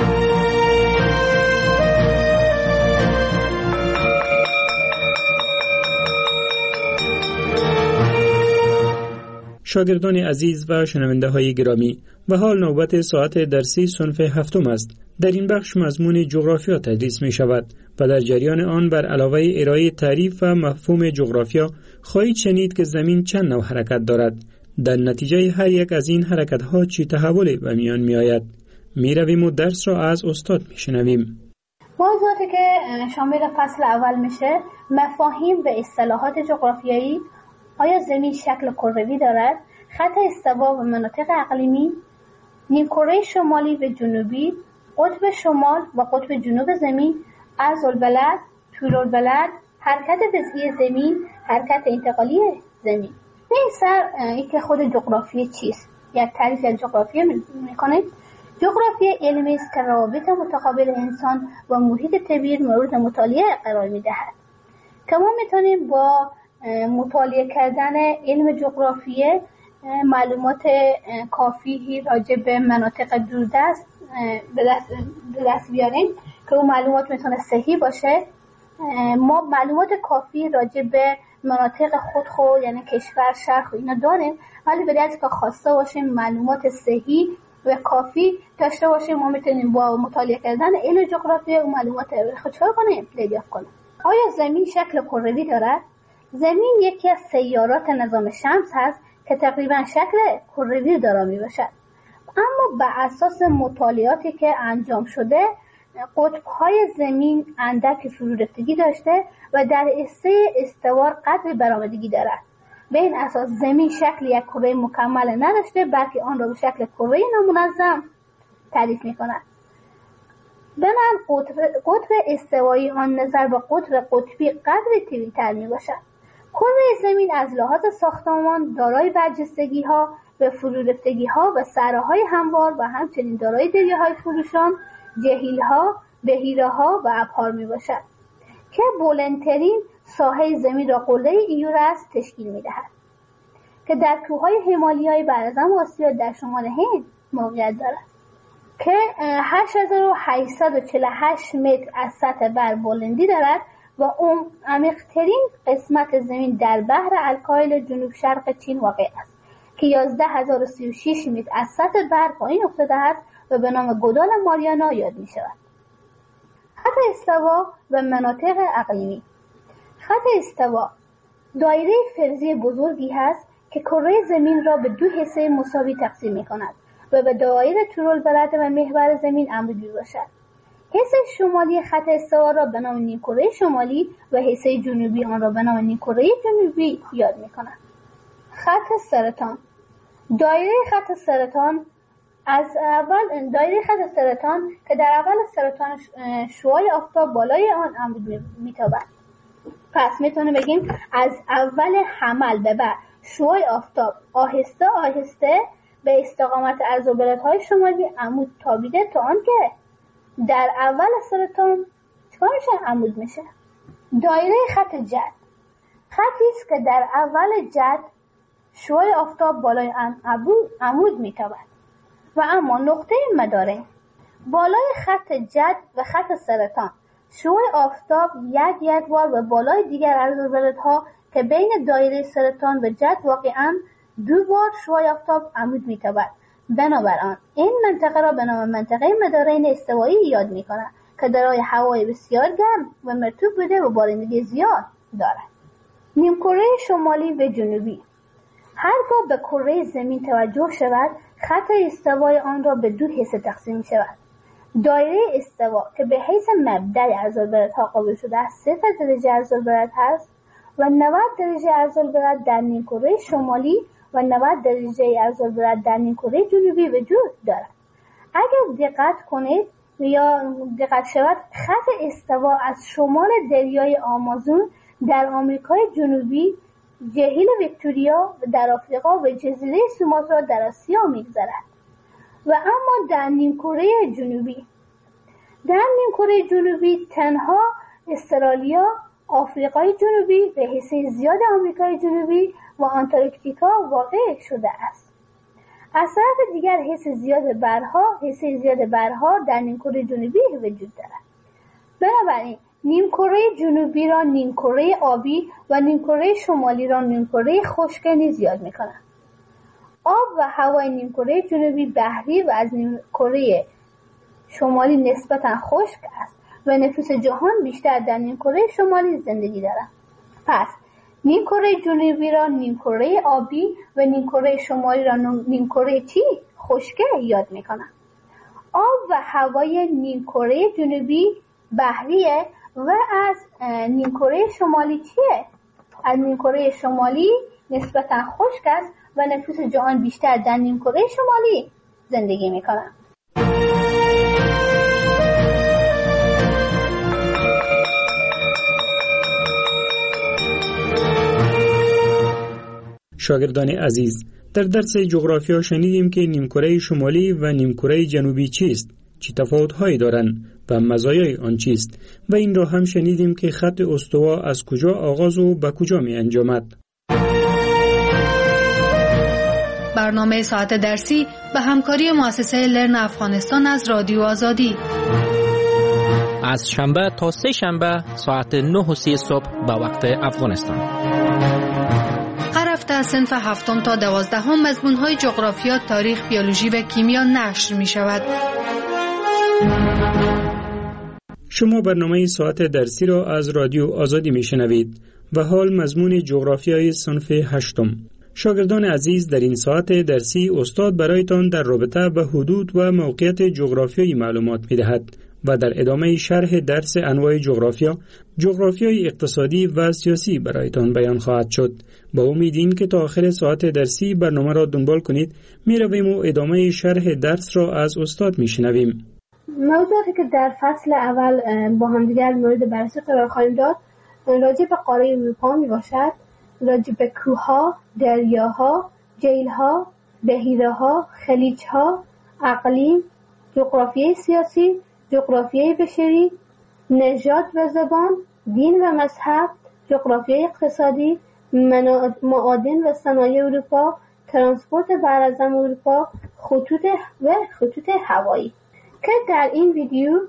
شاگردان عزیز و شنونده های گرامی، به حال نوبت ساعت درسی صنف هفتم است. در این بخش مضمون جغرافیا تدریس می شود و در جریان آن بر علاوه ارائه تعریف و مفهوم جغرافیا خواهید شنید که زمین چند نوع حرکت دارد. در نتیجه هر یک از این حرکت ها چی تحولی به میان می آید. می رویم و درس را از استاد می شنویم. موضوعاتی که شامل فصل اول میشه مفاهیم و اصطلاحات جغرافیایی. آیا زمین شکل کروی دارد؟ خط استوا و مناطق اقلیمی، نیمکره شمالی و جنوبی، قطب شمال و قطب جنوب زمین، عرض‌البلد، طول‌البلد، حرکت وضعی زمین، حرکت انتقالی زمین. این سر اینکه خود جغرافی چیست؟ یک تعریف از جغرافی میکنید. جغرافی علمی است که روابط متقابل انسان و محیط طبیعی مورد مطالعه قرار می‌دهد. که ما می‌تونیم با مطالعه کردن علم جغرافیه معلومات کافی راجع به مناطق دوردست به دست بیاریم که اون معلومات میتونه صحیح باشه. ما معلومات کافی راجع به مناطق خود یعنی کشور، شهر اینا داریم، ولی به دلیل که خواسته باشیم معلومات صحیح و کافی داشته باشیم، ما میتونیم با مطالعه کردن علم جغرافیه اون معلومات رو چطور کنیم دریافت کنیم. آیا زمین شکل کروی دارد؟ زمین یکی از سیارات نظام شمس هست که تقریبا شکل کروی دارا می باشد. اما بر اساس مطالعاتی که انجام شده قطب‌های زمین اندک فرورفتگی داشته و در حصه استوار قدر برآمدگی دارد. به این اساس زمین شکل یک کره مکمل نداشته، بلکه آن را به شکل کره نامنظم تعریف می کند. بنابراین قطب استوایی آن نظر به قطب قطبی قدر طویل‌تر می باشد. کره زمین از لحاظ ساختمان دارای برجستگی‌ها و فرورفتگی‌ها و صحراهای هموار و همچنین دارای دریاهای خروشان، جهیل‌ها، بحیره‌ها و ابحار میباشد که بلندترین ساحه زمین را قله ایورست تشکیل می‌دهد که در کوههای همالیای براعظم آسیا در شمال هند موقعیت دارد که 8848 متر از سطح بر بلندی دارد و اون عمیق‌ترین قسمت زمین در بحر الکایل جنوب شرق چین واقع است که 11036 متر از سطح بر پایین افتاده است و به نام گودال ماریانا یاد می شود. خط استوا و مناطق اقلیمی. خط استوا دایره فرضی بزرگی است که کره زمین را به دو حصه مساوی تقسیم می کند و به دایره طول‌البلد و محور زمین عمودی باشد. حصه شمالی خط استوا را به نام نیمکره شمالی و حصه جنوبی آن را به نام نیمکره جنوبی یاد می کند. خط سرطان. دایره خط سرطان که در اول سرطان شعاع آفتاب بالای آن عمود میتابد. پس میتونه بگیم از اول حمل به بعد شعاع آفتاب آهسته آهسته به استقامت عرض‌البلدهای شمالی عمود تابیده تا آنکه در اول سرطان چکار میشه؟ عمود میشه. دایره خط جد خطی است که در اول جد شعاع آفتاب بالای عمود میتابد و اما نقطه مداره بالای خط جد و خط سرطان شعاع آفتاب یک بار و بالای دیگر عرض‌البلدها که بین دایره سرطان و جد واقعا 2 بار شعاع آفتاب عمود میتابد. بنابراین این منطقه را به نام منطقه مدارین استوایی یاد میکنند که دارای هوای بسیار گرم و مرطوب بوده و بارندگی زیاد دارد. نیمکره شمالی و جنوبی. هرگاه به کره زمین توجه شود خط استوای آن را به 2 حصه تقسیم می شود. دایره استوا که به حیث مبدأ عرض‌البلدها قابل شده است 0 درجه عرض‌البلد هست و 90 درجه عرض‌البلد در نیمکره شمالی و 90 درجه عرض‌البلد در نیمکره جنوبی وجود دارد. اگر دقت شود خط استوا از شمال دریای آمازون در آمریکای جنوبی، جهیل ویکتوریا در آفریقا و جزیره سوماترا در آسیا می‌گذرد. و اما در نیمکره جنوبی تنها استرالیا، آفریقای جنوبی و حصه زیاد آمریکای جنوبی و آنتارکتیکا واقع شده است. از طرف دیگر حصه زیاد برها در نیمکره جنوبی وجود دارد. بنابراین نیمکره جنوبی را نیمکره آبی و نیمکره شمالی را نیمکره خشک نیز یاد می‌کنند. آب و هوای نیمکره جنوبی بحری و از نیمکره شمالی نسبتاً خشک است و نفوس جهان بیشتر در نیمکره شمالی زندگی دارد. پس نیمکره جنوبی را نیمکره آبی و نیمکره شمالی را نیمکره خشک یاد می‌کنند. آب و هوای نیمکره جنوبی بحریه و از نیمکره شمالی چیه؟ از نیمکره شمالی نسبتاً خشک است و نفوس جهان بیشتر در نیمکره شمالی زندگی می‌کنند. شاگردان عزیز، در درس جغرافیا شنیدیم که نیمکره شمالی و نیمکره جنوبی چیست، چه تفاوت‌هایی دارند و مزایای آن چیست، و این را هم شنیدیم که خط استوا از کجا آغاز و به کجا می انجامد. برنامه ساعت درسی به همکاری مؤسسه لرن افغانستان از رادیو آزادی از شنبه تا سه شنبه ساعت 9:30 صبح به وقت افغانستان. هر هفته از صنف 7 تا 12 مضمون‌های جغرافیا، تاریخ، بیولوژی و کیمیا نشر می‌شود. شما برنامه ساعت درسی را از رادیو آزادی میشنوید و حال مضمون جغرافیای صنف 8. شاگردان عزیز، در این ساعت درسی استاد برایتان در رابطه به حدود و موقعیت جغرافیایی معلومات می‌دهد و در ادامه شرح درس انواع جغرافیا، جغرافیای اقتصادی و سیاسی برایتان بیان خواهد شد. با امید این که تا آخر ساعت درسی برنامه را دنبال کنید، می‌رویم و ادامه شرح درس را از استاد میشنویم. موضوعاتی که در فصل اول با همدیگر مورد بررسی قرار خواهیم داد راجع به قاره اروپا می باشد، راجع به کوه‌ها، دریاها، جیل‌ها، بحیره‌ها، خلیج‌ها، اقلیم، جغرافیای سیاسی، جغرافیای بشری، نژاد و زبان، دین و مذهب، جغرافیای اقتصادی، معادن و صنایع اروپا، ترانسپورت براعظم اروپا، خطوط هوایی. که در این ویدیو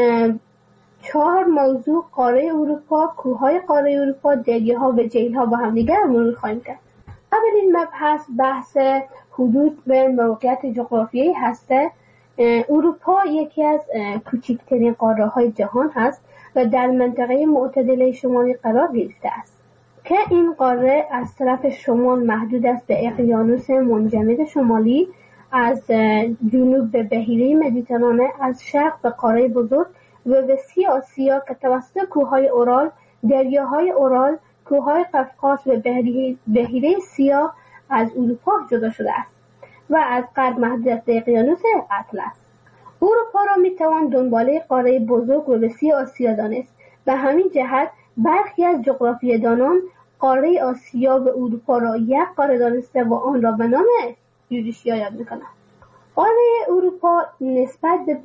4 موضوع قاره اروپا، کوههای قاره اروپا، دریاها و جیل‌ها با هم دیگر مرور خواهیم کرد. اولین مبحث بحث حدود و موقعیت جغرافیایی هسته. اروپا یکی از کوچکترین قاره‌های جهان هست و در منطقه معتدله شمالی قرار گرفته است که این قاره از طرف شمال محدود است به اقیانوس منجمد شمالی، از جنوب به بحیره مدیترانه، از شرق به قاره بزرگ و به آسیا که توسط کوههای اورال، دریاهای اورال، کوههای قفقاز و بحیره سیاه از اروپا جدا شده است و از غرب محدود است به اقیانوس اطلس. اروپا را میتوان دنباله قاره بزرگ و به آسیا دانست. به همین جهت برخی از جغرافیه‌دانان قاره آسیا و اروپا را یک قاره دانسته و آن را به نام یوریشیا یاد میکنند. قاره اروپا نسبت به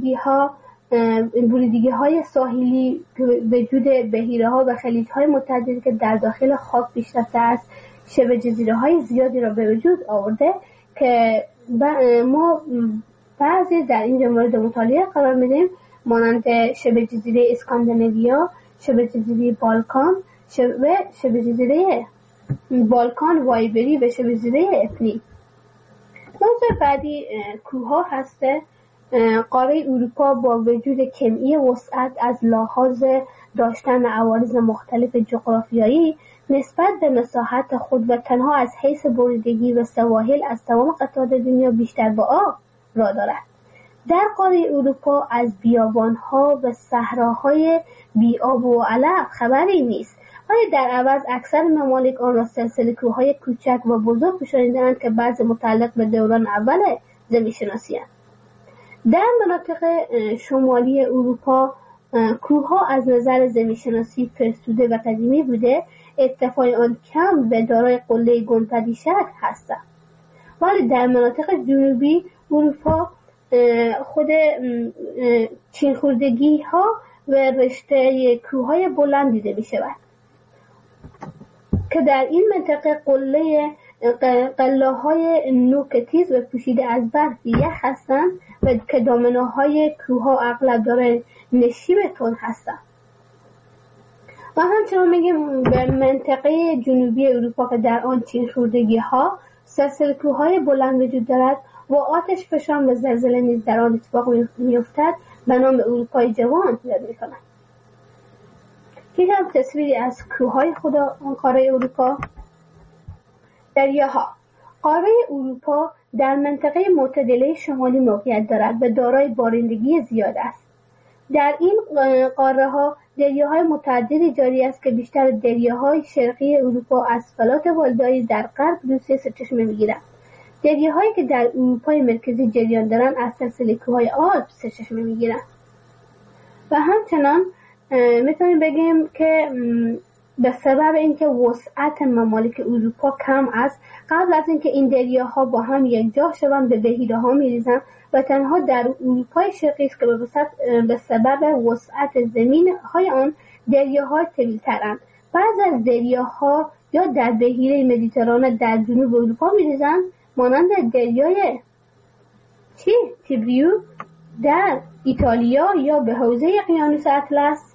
بریدگی‌های ساحلی، وجود بحیره‌ها و خلیج‌های متعددی که در داخل خاک پیشرفته است، شبه جزیره‌های زیادی را به وجود آورده که ما بعضی در اینجا مورد مطالعه قرار میدیم، مانند شبه جزیره اسکاندیناویا، شبه جزیره بالکان و شبه جزیره بالکان وایبری و شبه جزیره اپنی. موضوع بعدی کوه‌ها هسته. قاره اروپا با وجود کمی وسعت از لحاظ داشتن عوارض مختلف جغرافیایی نسبت به مساحت خود و تنها از حیث بریدگی و سواحل از تمام قطعات دنیا بیشتر به آب را دارد. در قاره اروپا از بیابان‌ها و صحراهای بی‌آب و علف خبری نیست، ولی در عوض اکثر ممالک آن را سلسله کوه‌های کوچک و بزرگ پوشانیده‌اند که بعضی متعلق به دوران اول زمین‌شناسی اند. در مناطق شمالی اروپا کوه‌ها از نظر زمین‌شناسی فرسوده و قدیمی بوده، ارتفاع آن کم و دارای قله گنبدی شکل هستند. ولی در مناطق جنوبی اروپا خود چین‌خوردگی‌ها و رشته کوه‌های بلند دیده می‌شود که در این منطقه قله‌های نوک تیز و پوشیده از برف یخ هستند و که دامنه‌های کوه‌ها اغلب دارای نشیب تند هستند. و همچنان میگیم به منطقه جنوبی اروپا که در آن چین‌خوردگی‌ها، سلسله کوه‌های بلند وجود دارد و آتش فشان و زلزله نیز در آن اتفاق می‌افتد، به نام اروپای جوان یاد می‌کنند. این هم تصویری از کوه‌های خود قاره اروپا. دریاها. قاره اروپا در منطقه معتدله شمالی موقعیت دارد و دارای بارندگی زیاد است. در این قاره‌ها دریاهای متعددی جاری است که بیشتر دریاهای شرقی اروپا از فلات والدایی در غرب روسیه سرچشمه می‌گیرند. دریاهایی که در اروپای مرکزی جریان دارند از سلسله کوههای آلپ سرچشمه می‌گیرند. و همچنان میتونیم بگیم که به سبب اینکه وسعت ممالک اروپا کم است، قبل از اینکه این دریاها با هم یکجا شوند به بحیره‌ها می‌ریزند و تنها در اروپای شرقی است که به سبب وسعت زمین‌های آن دریاهای طویل‌ترند. بعضی از دریاها یا در بحیره مدیترانه در جنوب اروپا می‌ریزند، مانند دریای تیبریو در ایتالیا یا به حوزه اقیانوس اطلس.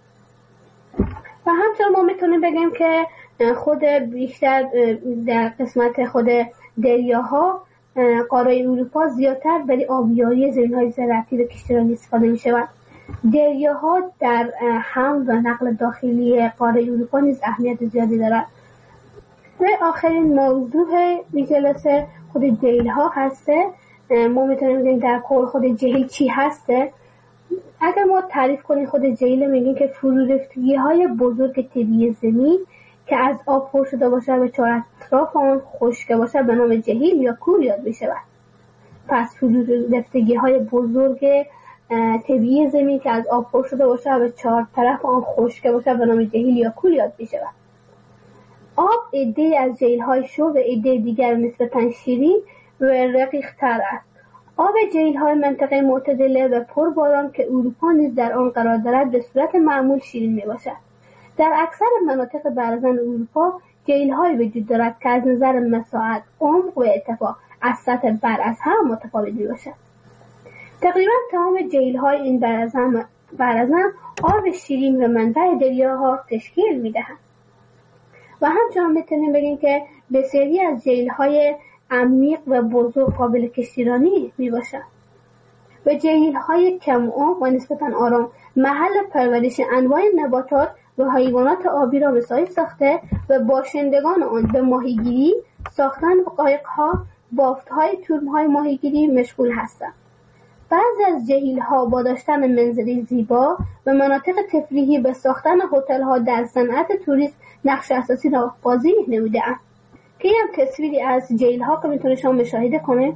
و همچنین ما میتونیم بگیم که خود بیشتر در قسمت خود دریاها قاره اروپا زیادتر برای آبیاری زمین‌های زراعتی و کشتیرانی استفاده می‌شود. دریاها در حمل و نقل داخلی قاره اروپا نیز اهمیت زیادی دارد. و آخرین موضوع این جلسه خود جهیل‌ها هسته. ما میتونیم بگیم در کل خود جهیل چی هسته. اگر ما تعریف کنیم خود جهیل، میگیم که فرورفتگی‌های بزرگ طبیعی زمین که از آب پر شده باشه و چهار اطراف آن خشک باشه به نام جهیل یا کول یاد می‌شود. پس فرورفتگی‌های بزرگ طبیعی زمین که از آب پر شده باشه و چهار طرف آن خشک باشه به نام جهیل یا کول یاد می‌شود. آب عده از جهیل‌های شو و عده دیگر نسبتاً شیرین و رقیق‌تر است. آب جهیل‌های منطقه معتدله و پرباران که اروپا نیز در آن قرار دارد به صورت معمول شیرین میباشد. در اکثر مناطق برزن اروپا جهیل‌های وجود دارد که از نظر مساحت، عمق و ارتفاع از سطح بر از هم متفاوت میباشد. تقریبا تمام جهیل‌های این برزن آب شیرین و منبع دریاها تشکیل میدهند. و همچنان میتونیم بگیم که بسیاری از جهیل‌های عمیق و بزرگ قابل کشتیرانی میباشد و جهیل‌های کم عمق و نسبتاً آرام محل پرورش انواع نباتات و حیوانات آبی را وسایل ساخته و باشندگان آن به ماهیگیری، ساختن قایق‌ها، بافت‌های تورم‌های ماهیگیری مشغول هستند. بعضی از جهیل‌ها با داشتن منظره زیبا و مناطق تفریحی به ساختن هتل‌ها در صنعت توریسم نقش اساسی را بازی نموده‌اند. که هم تصویری از جهیل‌ها که میتونه شما مشاهده کنه.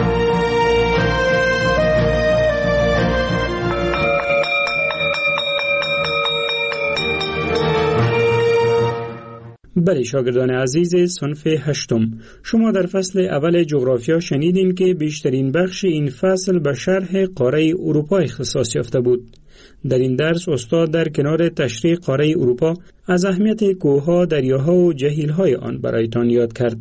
بله شاگردان عزیز صنف هشتم، شما در فصل اول جغرافیا شنیدین که بیشترین بخش این فصل به شرح قاره اروپا اختصاص یافته بود. در این درس استاد در کنار تشریح قاره اروپا از اهمیت کوه‌ها، دریاها و جهیل‌های آن برایتان یاد کرد.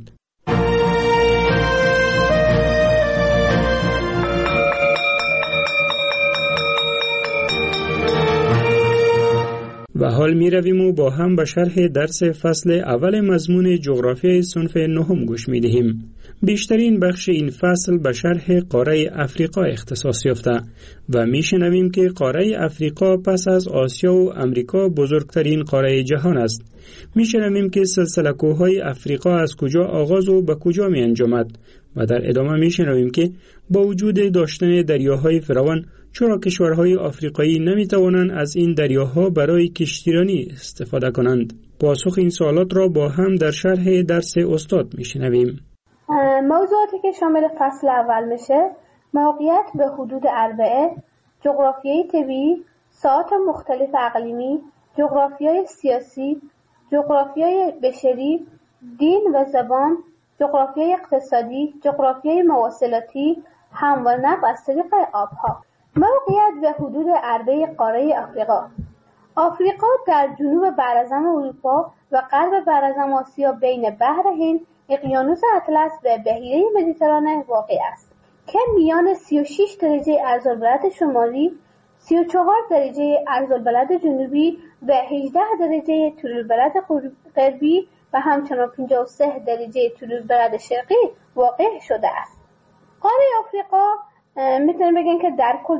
و حال می رویم و با هم به شرح درس فصل اول مضمون جغرافیای صنف نهم گوش می دهیم. بیشترین بخش این فصل به شرح قاره افریقا اختصاص یافته و می شنویم که قاره افریقا پس از آسیا و امریکا بزرگترین قاره جهان است. می شنویم که سلسله کوههای افریقا از کجا آغاز و به کجا می انجامد و در ادامه می شنویم که با وجود داشتن دریاهای فراوان چرا کشورهای آفریقایی نمی توانند از این دریاها برای کشتیرانی استفاده کنند؟ پاسخ این سوالات را با هم در شرح درس استاد می شنویم. موضوعاتی که شامل فصل اول میشه: موقعیت به حدود اربعه، جغرافیای طبیعی، ساعات مختلف اقلیمی، جغرافیای سیاسی، جغرافیای بشری، دین و زبان، جغرافیای اقتصادی، جغرافیای مواصلاتی، حمل و نقل از طریق آبها. موقعیت به حدود اربعه قاره افریقا. آفریقا در جنوب براعظم اروپا و غرب براعظم آسیا بین بحر هند، اقیانوس اطلس و بحیره مدیترانه واقع است که میان 36 درجه عرض‌البلد شمالی، 34 درجه عرض‌البلد جنوبی و 18 درجه طول‌البلد غربی و همچنان 53 درجه طول‌البلد شرقی واقع شده است. قاره آفریقا میتونیم بگیم که در کل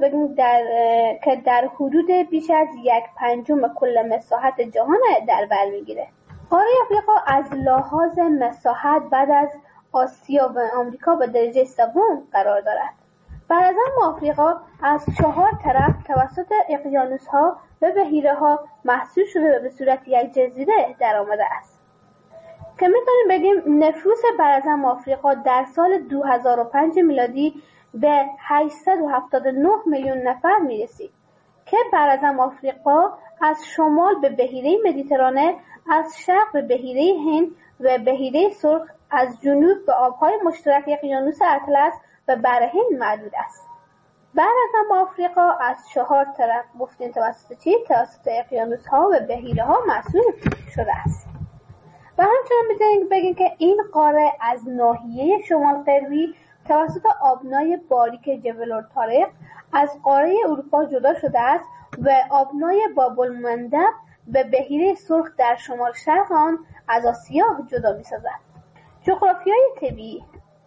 که در حدود بیش از 1/5 کل مساحت جهان در بر میگیره. قاره آفریقا از لحاظ مساحت بعد از آسیا و آمریکا به درجه سوم قرار دارد. براعظم آفریقا از 4 طرف توسط اقیانوس‌ها و بحیره‌ها محصور شده و به صورت یک جزیره در آمده است. که میتونیم بگیم نفوس براعظم آفریقا در سال 2005 میلادی به 879 میلیون نفر میرسید که براعظم آفریقا از شمال به بحیره مدیترانه، از شرق به بحیره هند و بحیره سرخ، از جنوب به آبهای مشترک اقیانوس اطلس و بحر هند محدود است. بعد آفریقا از 4 طرف گفتیم توسط توسط اقیانوس ها و بحیره ها محصول شده است. و همچنین میتونیم بگیم که این قاره از ناحیه شمال غربی توسط آبنای باریک جبل الطارق از قاره اروپا جدا شده است و آبنای باب المندب به بحیره سرخ در شمال شرق آن از آسیا جدا می‌سازد. جغرافیای طبیعی.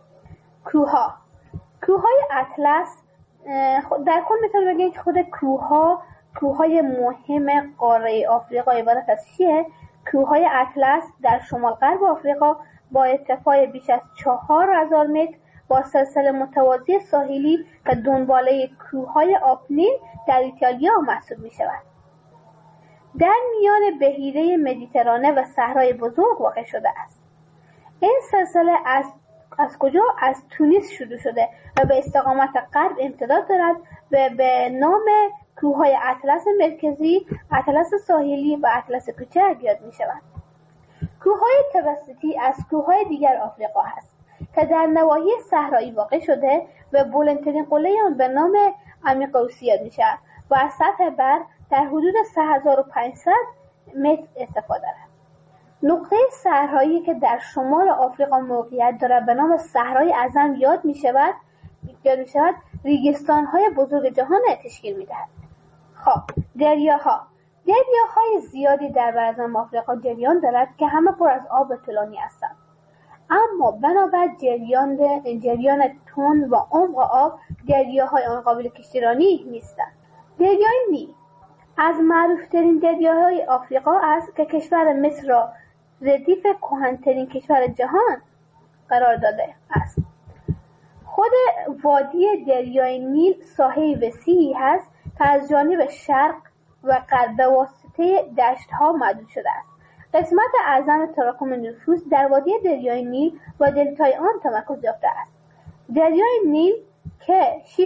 کوههای اطلس در کل میتونیم بگیم که خود کوههای مهم قاره آفریقا عبارت از چیه؟ کوههای اطلس در شمال غرب آفریقا با ارتفاع بیش از 4000 متر با سلسله متوازی ساحلی و دنباله کوههای آپنین در ایتالیا محسوب می شود. در میان بحیره مدیترانه و صحرای بزرگ واقع شده است. این سلسله از کجا؟ از تونس شروع شده و به استقامت غرب امتداد دارد و به نام کوههای اطلس مرکزی، اطلس ساحلی و اطلس کوچک یاد می شود. کوههای توسطی از کوههای دیگر آفریقا هست که در نواحی صحرایی واقع شده و بلندترین قله آن به نام امیقوسی یاد می شود و از سطح بر در حدود 3500 متر ارتفاع دارد. نقطه صحرایی که در شمال آفریقا موقعیت دارد به نام صحرای اعظم یاد می شود ریگستان‌های بزرگ جهان تشکیل می‌دهد. خب دریاهای زیادی در اعظم آفریقا جریان دارد که همه پر از آب طولانی هستند. اما بنابر جریان تند و عمق آب دریاهای آن قابل کشتیرانی نیستند. دریای نیل از معروفترین دریاهای آفریقا است که کشور مصر را ردیف کهن‌ترین کشور جهان قرار داده است. خود وادی دریای نیل ساحه وسیعی هست که از جانب شرق و غرب به واسطه دشت‌ها محدود شده است. قسمت اعظم تراکم نفوس در وادی دریای نیل و دلتای آن تمرکز یافته است. دریای نیل که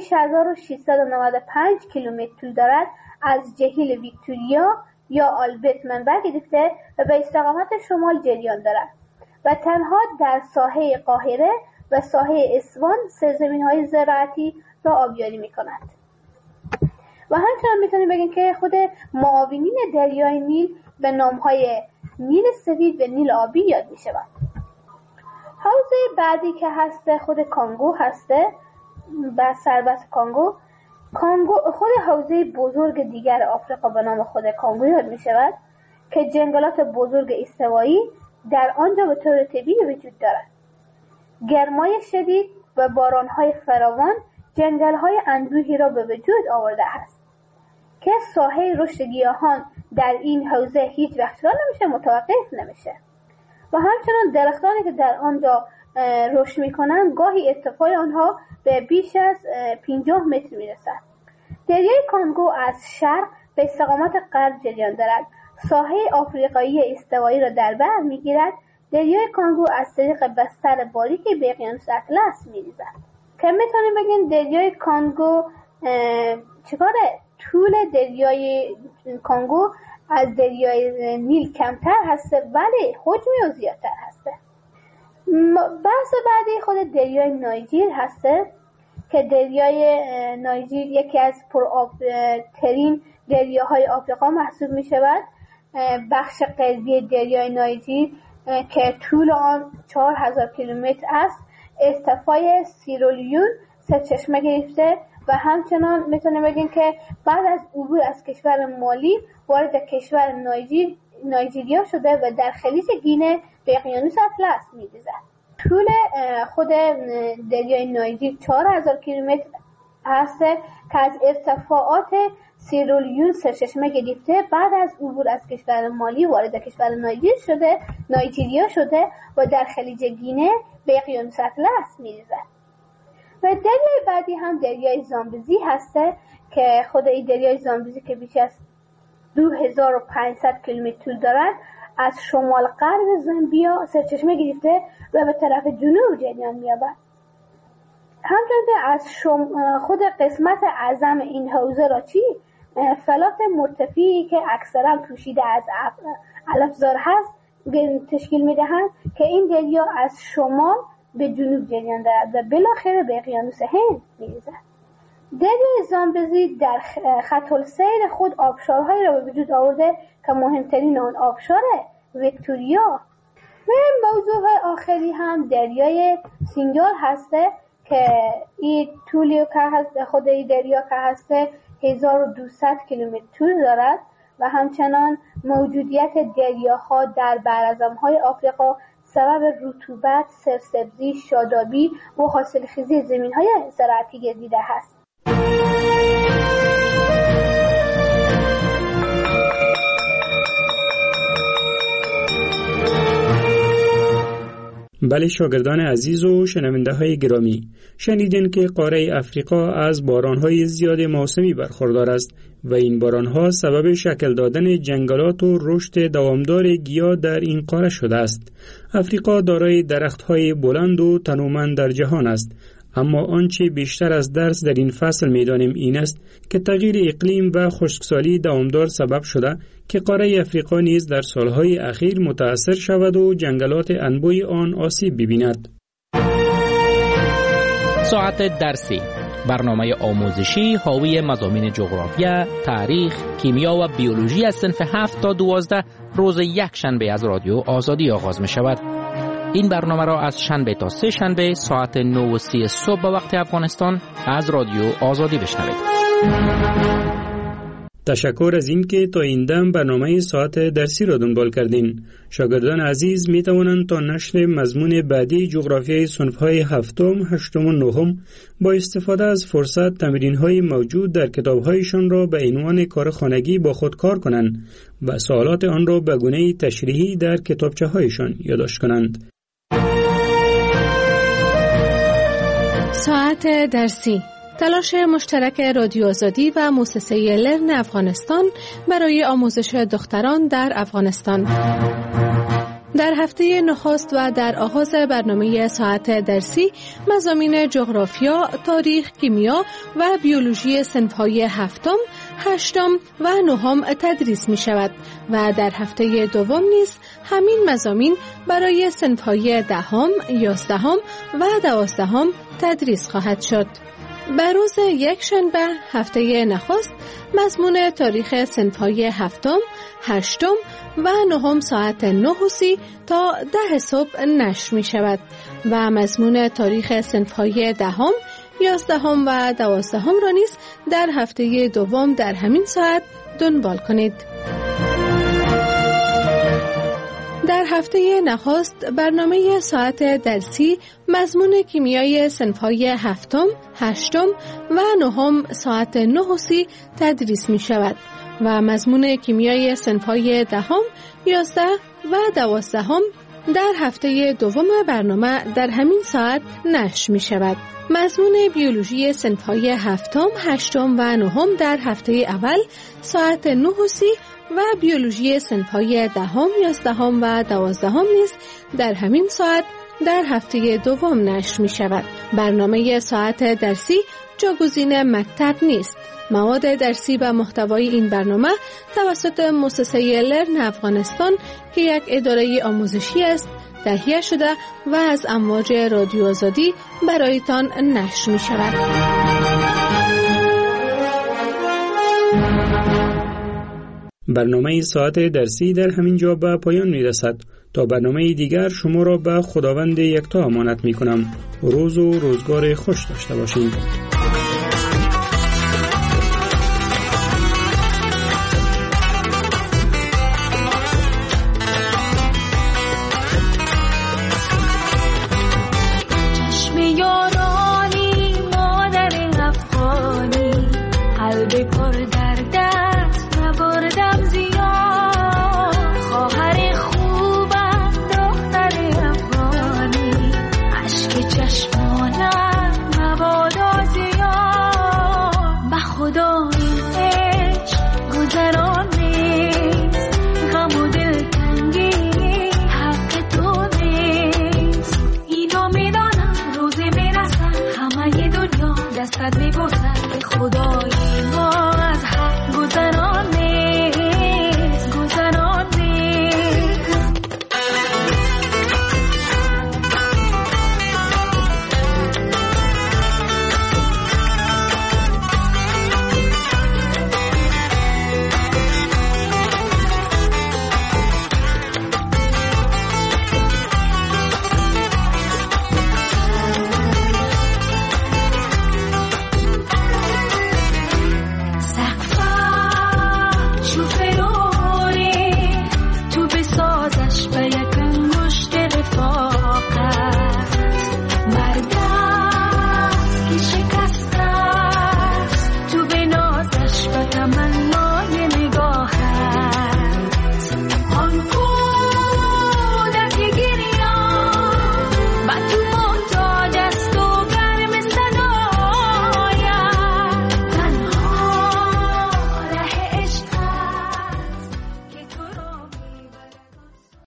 6695 کیلومتر طول دارد از جهیل ویکتوریا یا آلبرت منبع گرفته و به استقامت شمال جریان دارد و تنها در ساحه قاهره و ساحه اسوان سرزمین‌های زراعتی را آبیاری می‌کند. و همچنین می‌تونیم بگیم که خود معاونین دریای نیل به نام‌های نیل سفید و نیل آبی یاد می‌شود. حوزه بعدی که هسته خود کانگو هسته و سربست کانگو خود حوزه بزرگ دیگر آفریقا به نام خود کانگو یاد می‌شود که جنگلات بزرگ استوایی در آنجا به طور طبیعی وجود دارد. گرمای شدید و باران‌های فراوان جنگل‌های انبوهی را به وجود آورده است که ساحه رشد گیاهان در این حوزه هیچ وقت نمیشه متوقف نمیشه و همچنین درختانی که در آنجا رشد میکنند گاهی ارتفاع آنها به بیش از 50 متر میرسد. دریای کانگو از شرق به استقامت غرب جریان دارد. ساحه آفریقایی استوایی را در بر میگیرد. دریای کانگو از طریق بستر باریکی به اقیانوس اطلس میریزد که میتونیم بگیم دریای کانگو چیکاره؟ طول دریای کانگو از دریای نیل کمتر هسته ولی حجم زیادتر هسته. بحث بعدی خود دریای نایجیر هسته که دریای نایجیر یکی از پرآبترین دریاهای آفریقا محسوب می شود. بخش غربی دریای نایجیر که طول آن 4000 کیلومتر است ارتفاع سیرالیون سرچشمه گرفته و همچنان میتونیم بگیم که بعد از عبور از کشور مالی وارد کشور نایجیریا شده و در خلیج گینه به اقیانوس اطلس می‌ریزد. طول خود دریای نایجیر 4000 کیلومتر هست که از ارتفاعات سیرالیون سرچشمه گرفته بعد از عبور از کشور مالی وارد کشور نایجیریا شده و در خلیج گینه به اقیانوس اطلس می‌ریزد. و دریای بعدی هم دریای زامبزی هسته که خود این دریای زامبزی که بیش از 2500 کیلومتر طول دارد از شمال غرب زامبیا سرچشمه گرفته و به طرف جنوب جریان می‌یابد. همچنین از خود قسمت اعظم این حوزه را فلات مرتفعی که اکثرا پوشیده از علفزار هست تشکیل میدهند که این دریا از شمال به جنوب جریان دارد و بالاخره به اقیانوس هند میریزد. دریای زامبزی در خط السیر خود آبشارهایی را به وجود آورده که مهمترین آن آبشار ویکتوریا. و موضوع آخری هم دریای سینگال هسته که این طولی که هست خود این دریا که هسته 1200 کیلومتر طول دارد و همچنان موجودیت دریاها در براعظم‌های آفریقا سبب رطوبت، سرسبزی، شادابی و حاصلخیزی زمین‌های زراعتی گردیده است. بله شاگردان عزیز و شنونده های گرامی، شنیدین که قاره افریقا از بارانهای زیاد موسمی برخوردار است و این بارانها سبب شکل دادن جنگلات و رشد دوامدار گیاه در این قاره شده است. افریقا دارای درختهای بلند و تنومند در جهان است، اما آنچه بیشتر از درس در این فصل می‌دانیم این است که تغییر اقلیم و خشکسالی دوامدار سبب شده که قاره افریقا نیز در سالهای اخیر متأثر شود و جنگلات انبوی آن آسیب ببیند. ساعت درسی، برنامه آموزشی حاوی مضامین جغرافیا، تاریخ، کیمیا و بیولوژی از صنف 7 تا 12 روز یک شنبه از رادیو آزادی آغاز می شود. این برنامه را از شنبه تا سه شنبه ساعت 9:30 صبح به وقت افغانستان از رادیو آزادی بشنوید. تشکر از این که تا این دم برنامه ساعت درسی را دنبال کردین. شاگردان عزیز می توانند تا نشر مضمون بعدی جغرافیای صنف‌های 7م، 8م و 9م با استفاده از فرصت تمرین‌های موجود در کتاب‌هایشان را به عنوان کار خانگی با خود کار کنند و سوالات آن را به گونه تشریحی در کتابچه‌هایشان یادداشت کنند. ساعت درسی، تلاش مشترک رادیو آزادی و مؤسسه لرن افغانستان برای آموزش دختران در افغانستان. در هفته نخست و در آغاز برنامه ساعت درسی مضامین جغرافیا، تاریخ، کیمیا و بیولوژی صنف‌های 7م، 8م و 9م تدریس می شود و در هفته دوم نیز همین مضامین برای صنف‌های 10م، 11م و 12م تدریس خواهد شد. بر روز یک شنبه هفته نخست مضمون تاریخ صنف‌های 7م، 8م و 9م ساعت 9:30 تا 10 صبح نشر می شود و مضمون تاریخ صنف‌های 10م، 11م و 12م را نیز در هفته دوم در همین ساعت دنبال کنید. در هفته نخست برنامه ساعت درسی مضمون کیمیای صنف‌های 7م، 8م و 9م ساعت 9:30 تدریس می شود و مضمون کیمیای صنف‌های 10م، 11 و 12م در هفته دوم برنامه در همین ساعت نشر می شود. مضمون بیولوژی صنف‌های 7م، 8م و 9م در هفته اول ساعت 9:30 و بیولوژی صنف‌های 10م، 11م و 12م نیز در همین ساعت در هفته دوم نشر می شود. برنامه ساعت درسی جاگزین مکتب نیست. مواد درسی و محتوای این برنامه توسط مؤسسه لرن افغانستان که یک اداره آموزشی است تهیه شده و از امواج رادیو آزادی برایتان نشر می شود. برنامه ساعت درسی در همین جا به پایان می رسد. تا برنامه دیگر شما را به خداوند یکتا امانت می کنم. روز و روزگار خوش داشته باشید.